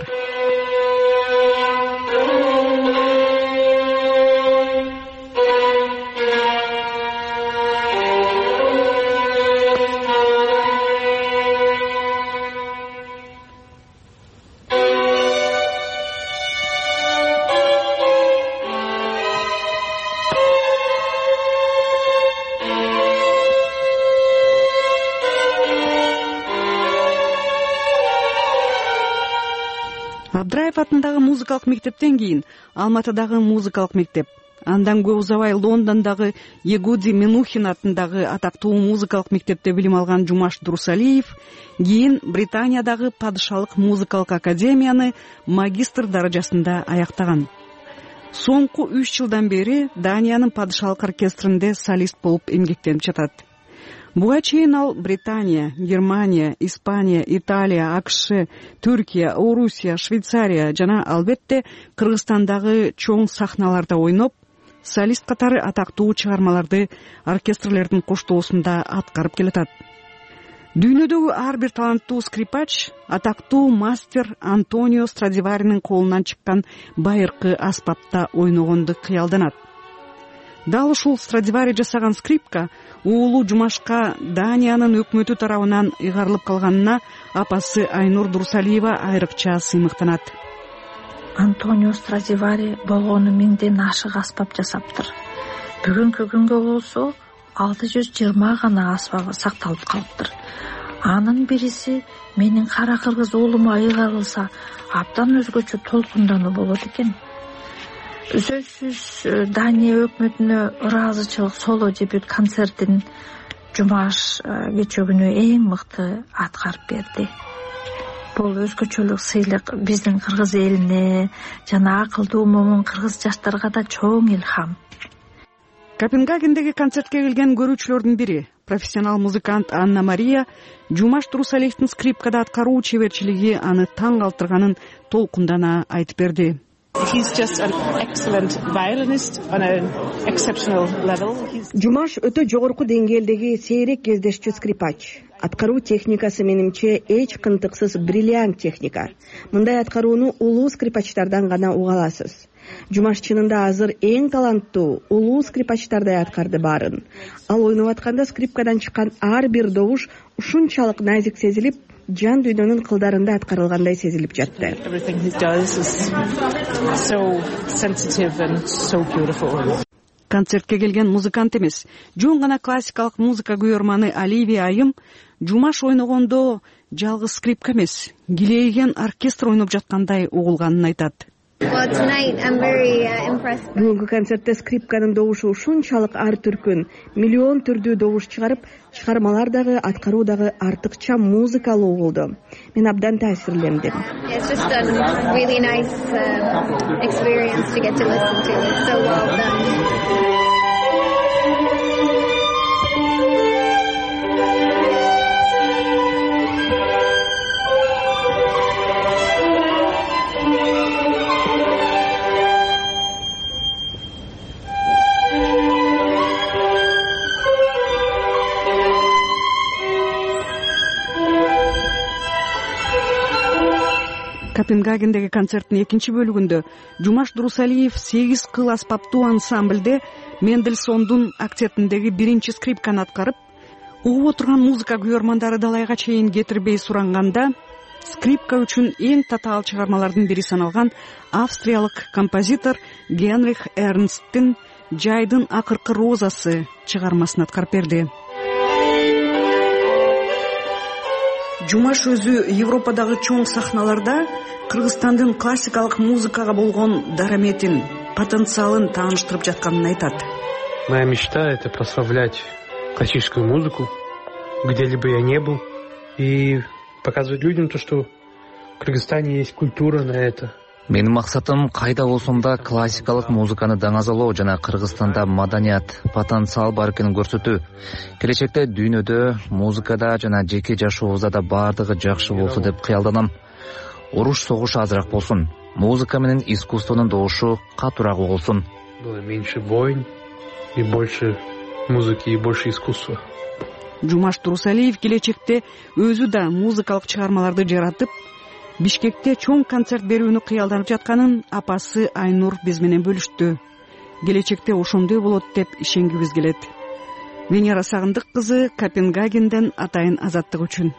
Абдраев атындагы музыкалык мектептен кийин Алматыдагы музыкалык мектеп, андан көп узабай Лондондогу Егуди Менухин атындагы атактуу музыкалык мектепте билим алган Жумаш Дурусалиев кийин Британиядагы Падышалык музыкалык академияны магистр даражасында аяктаган. Соңку үч жылдан бери Даниянын Падышалык оркестринде солист болуп эмгектенип жатат. Буга чейин ал Британия, Германия, Испания, Италия, АКШ, Түркия, Орусия, Швейцария жана албетте Кыргызстандагы чоң сахналарда ойноп, солист катары атактуу чыгармаларды оркестрлердин коштоосунда аткарып келатат. Дүйнөдөгү ар бир таланттуу скрипач атактуу мастер Антонио Страдиваринин колунан чыккан байыркы аспапта ойногонду кыялданат. Дал ушул Страдивари жасаган скрипка уулу Жумашка Даниянын өкмөтү тарабынан ыйгарылып калганына апасы Айнур Дурусалиева айрыкча сыймыктанат. Антонио Страдивари болгону миңден ашык аспап жасаптыр. Бүгүнкү күнгө болсо алты жүз жыйырма гана аспабы сакталып калыптыр. Анын бириси менин кара кыргыз уулума ыйгарылса абдан өзгөчө толкундануу болот экен. сөзсүз Дания өкмөтүнө ыраазычылык соло дебют концертин Жумаш кечээ күнү эң мыкты аткарып берди. Бул өзгөчөлүк сыйлык биздин кыргыз элине жана акылдуу момун кыргыз жаштарга да чоң илхам. Копенгагендеги концертке келген көрүүчүлөрдүн бири, профессионал музыкант Анна Мария, Жумаш Турусалиевдин скрипкада аткаруу чеберчилиги аны таң калтырганын толкундана айтып берди. Жумаш өтө жогорку деңгээлдеги сейрек кездешчү скрипач. Аткаруу техникасы менимче эч кынтыксыз бриллиант техника. Мындай аткарууну улуу скрипачтардан гана уга аласыз. Жумаш чынында азыр эң таланттуу улуу скрипачтардай аткарды баарын. Ал ойноп атканда скрипкадан чыккан ар бир добуш ушунчалык назик сезилип, жан дүйнөнүн кылдарында аткарылгандай сезилип жатты. Концертке келген музыкант эмес, жөн гана классикалык музыка күйөрманы Оливия Айым Жумаш ойногондо жалгыз скрипка эмес, килейген оркестр ойноп жаткандай угулганын айтат. Бүгүнкү концертте скрипканын добушу ушунчалык ар түркүн, миллион түрдүү добуш чыгарып, чыгармалар дагы, аткаруу дагы артыкча музыкалуу болду. Мен абдан таасирлендим. Копенгагендеги концерттин экинчи бөлүгүндө Жумаш Турусалиев сегиз кыл аспаптуу ансамбльде Мендельсондун актетиндеги биринчи скрипканы аткарып, угуп отурган музыка күйөрмандары далайга чейин кетирбей суранганда, скрипка үчүн эң татаал чыгармалардын бири саналган австриялык композитор Генрих Эрнсттин «Жайдын акыркы розасы» чыгармасын аткарып берди. Жумаш өзү Европадагы чоң сахналарда Кыргызстандын классикалык музыкага болгон дараметин, потенциалын тааныштырып жатканын айтат. Моя мечта — это прославлять классическую музыку, где-либо я не был, и показывать людям то, что в Кыргызстане есть культура на это. Менин максатым кайда болсун да классикалык музыканы даңазалоо жана Кыргызстанда маданият, потенциал бар экенин көрсөтүү. Келечекте дүйнөдө музыкада жана жеке жашообузда да баардыгы жакшы болсо деп кыялданам. Уруш согуш азыраак болсун, музыка менен искусствонун добушу катуураак угулсун. Было меньше войн и больше музыки и больше искусства. Жумаш Турусалиев келечекте өзү да музыкалык чыгармаларды жаратып, Бишкекте чоң концерт берүүнү кыялданып жатканын апасы Айнур биз менен бөлүштү. Келечекте ошондой болот деп ишенгибиз келет. Венера Сагындык кызы, Копенгагенден, Атайын азаттык үчүн.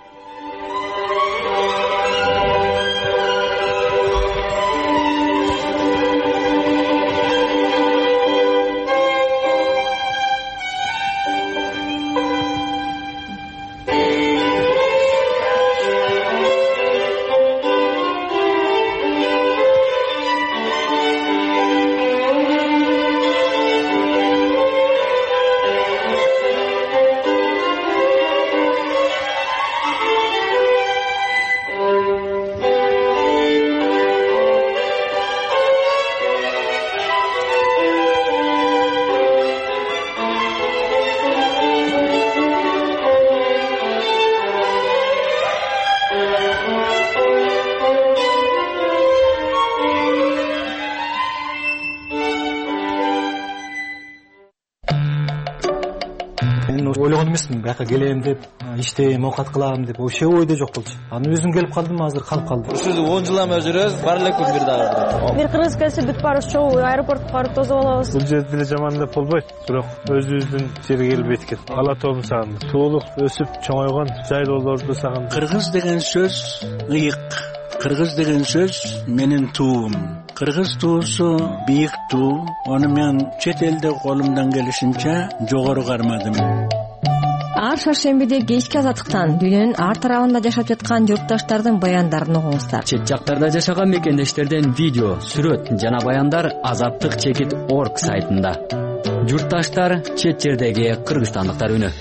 Ойлогон эмесмин, бияка келем деп, иштейм, оокат кылам деп, вообще ойдо жок болчу. Аны өзүм келип калдым, азыр калып калдым. Ушул он жылдан бери жүрөбүз, бар элекпиз бир дагы. Бир кыргыз келсе бүт баары чогуу аэропортко барып тосуп алабыз. Бул жерде деле жамандап болбойт, бирок өзүбүздүн жерге келип эткет. Ала тообун сагындым. Туулук, өсүп, чоңойгон жайлоолорду сагындым. Кыргыз деген сөз ыйык. Кыргыз деген сөз менин туум. Кыргыз туусу бийик туу. Аны мен чет элде колумдан келишинче жогору кармадым. ар шаршембиде кечки азаттыктан дүйнөнүн ар тарабында жашап жаткан журтташтардын баяндарын угуңуздар. Чет жактарда жашаган мекендештерден видео, сүрөт жана баяндар азаттык чекит орг сайтында. Журтташтар, чет жердеги кыргызстандыктар үнү.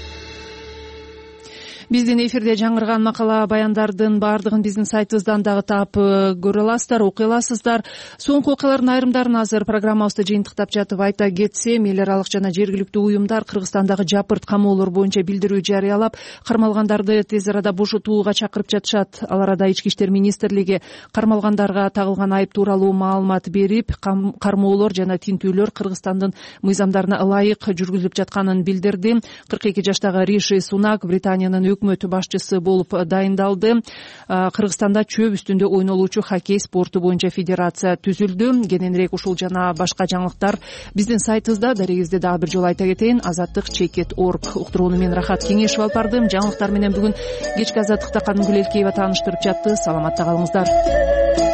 Биздин эфирде жаңырган макала баяндардын баардыгын биздин сайтыбыздан дагы таап көрө аласыздар, окуй аласыздар. Соңку окуялардын айрымдарын азыр программабызды жыйынтыктап жатып айта кетсем, эл аралык жана жергиликтүү уюмдар Кыргызстандагы жапырт камоолор боюнча билдирүү жарыялап, кармалгандарды тез арада бошотууга чакырып жатышат. Ал арада Ички иштер министрлиги кармалгандарга тагылган айып тууралуу маалымат берип, кармоолор жана тинтүүлөр Кыргызстандын мыйзамдарына ылайык жүргүзүлүп жатканын билдирди. кырк эки жаштагы Риши Сунак Британиянын өкмөт башчысы болуп дайындалды. Кыргызстанда чөп үстүндө ойнолуучу хоккей спорту боюнча федерация түзүлдү. Кененирээк ушул жана башка жаңылыктар биздин сайтыбызда. Дарегизде дагы бир жолу айта кетейин, азаттык чекит орг. Уктурууну мен Рахат Кеңешев алып бардым. Жаңылыктар менен бүгүн кечки азаттыкта Кадымкүл Элкеева тааныштырып жатты. Саламатта калыңыздар.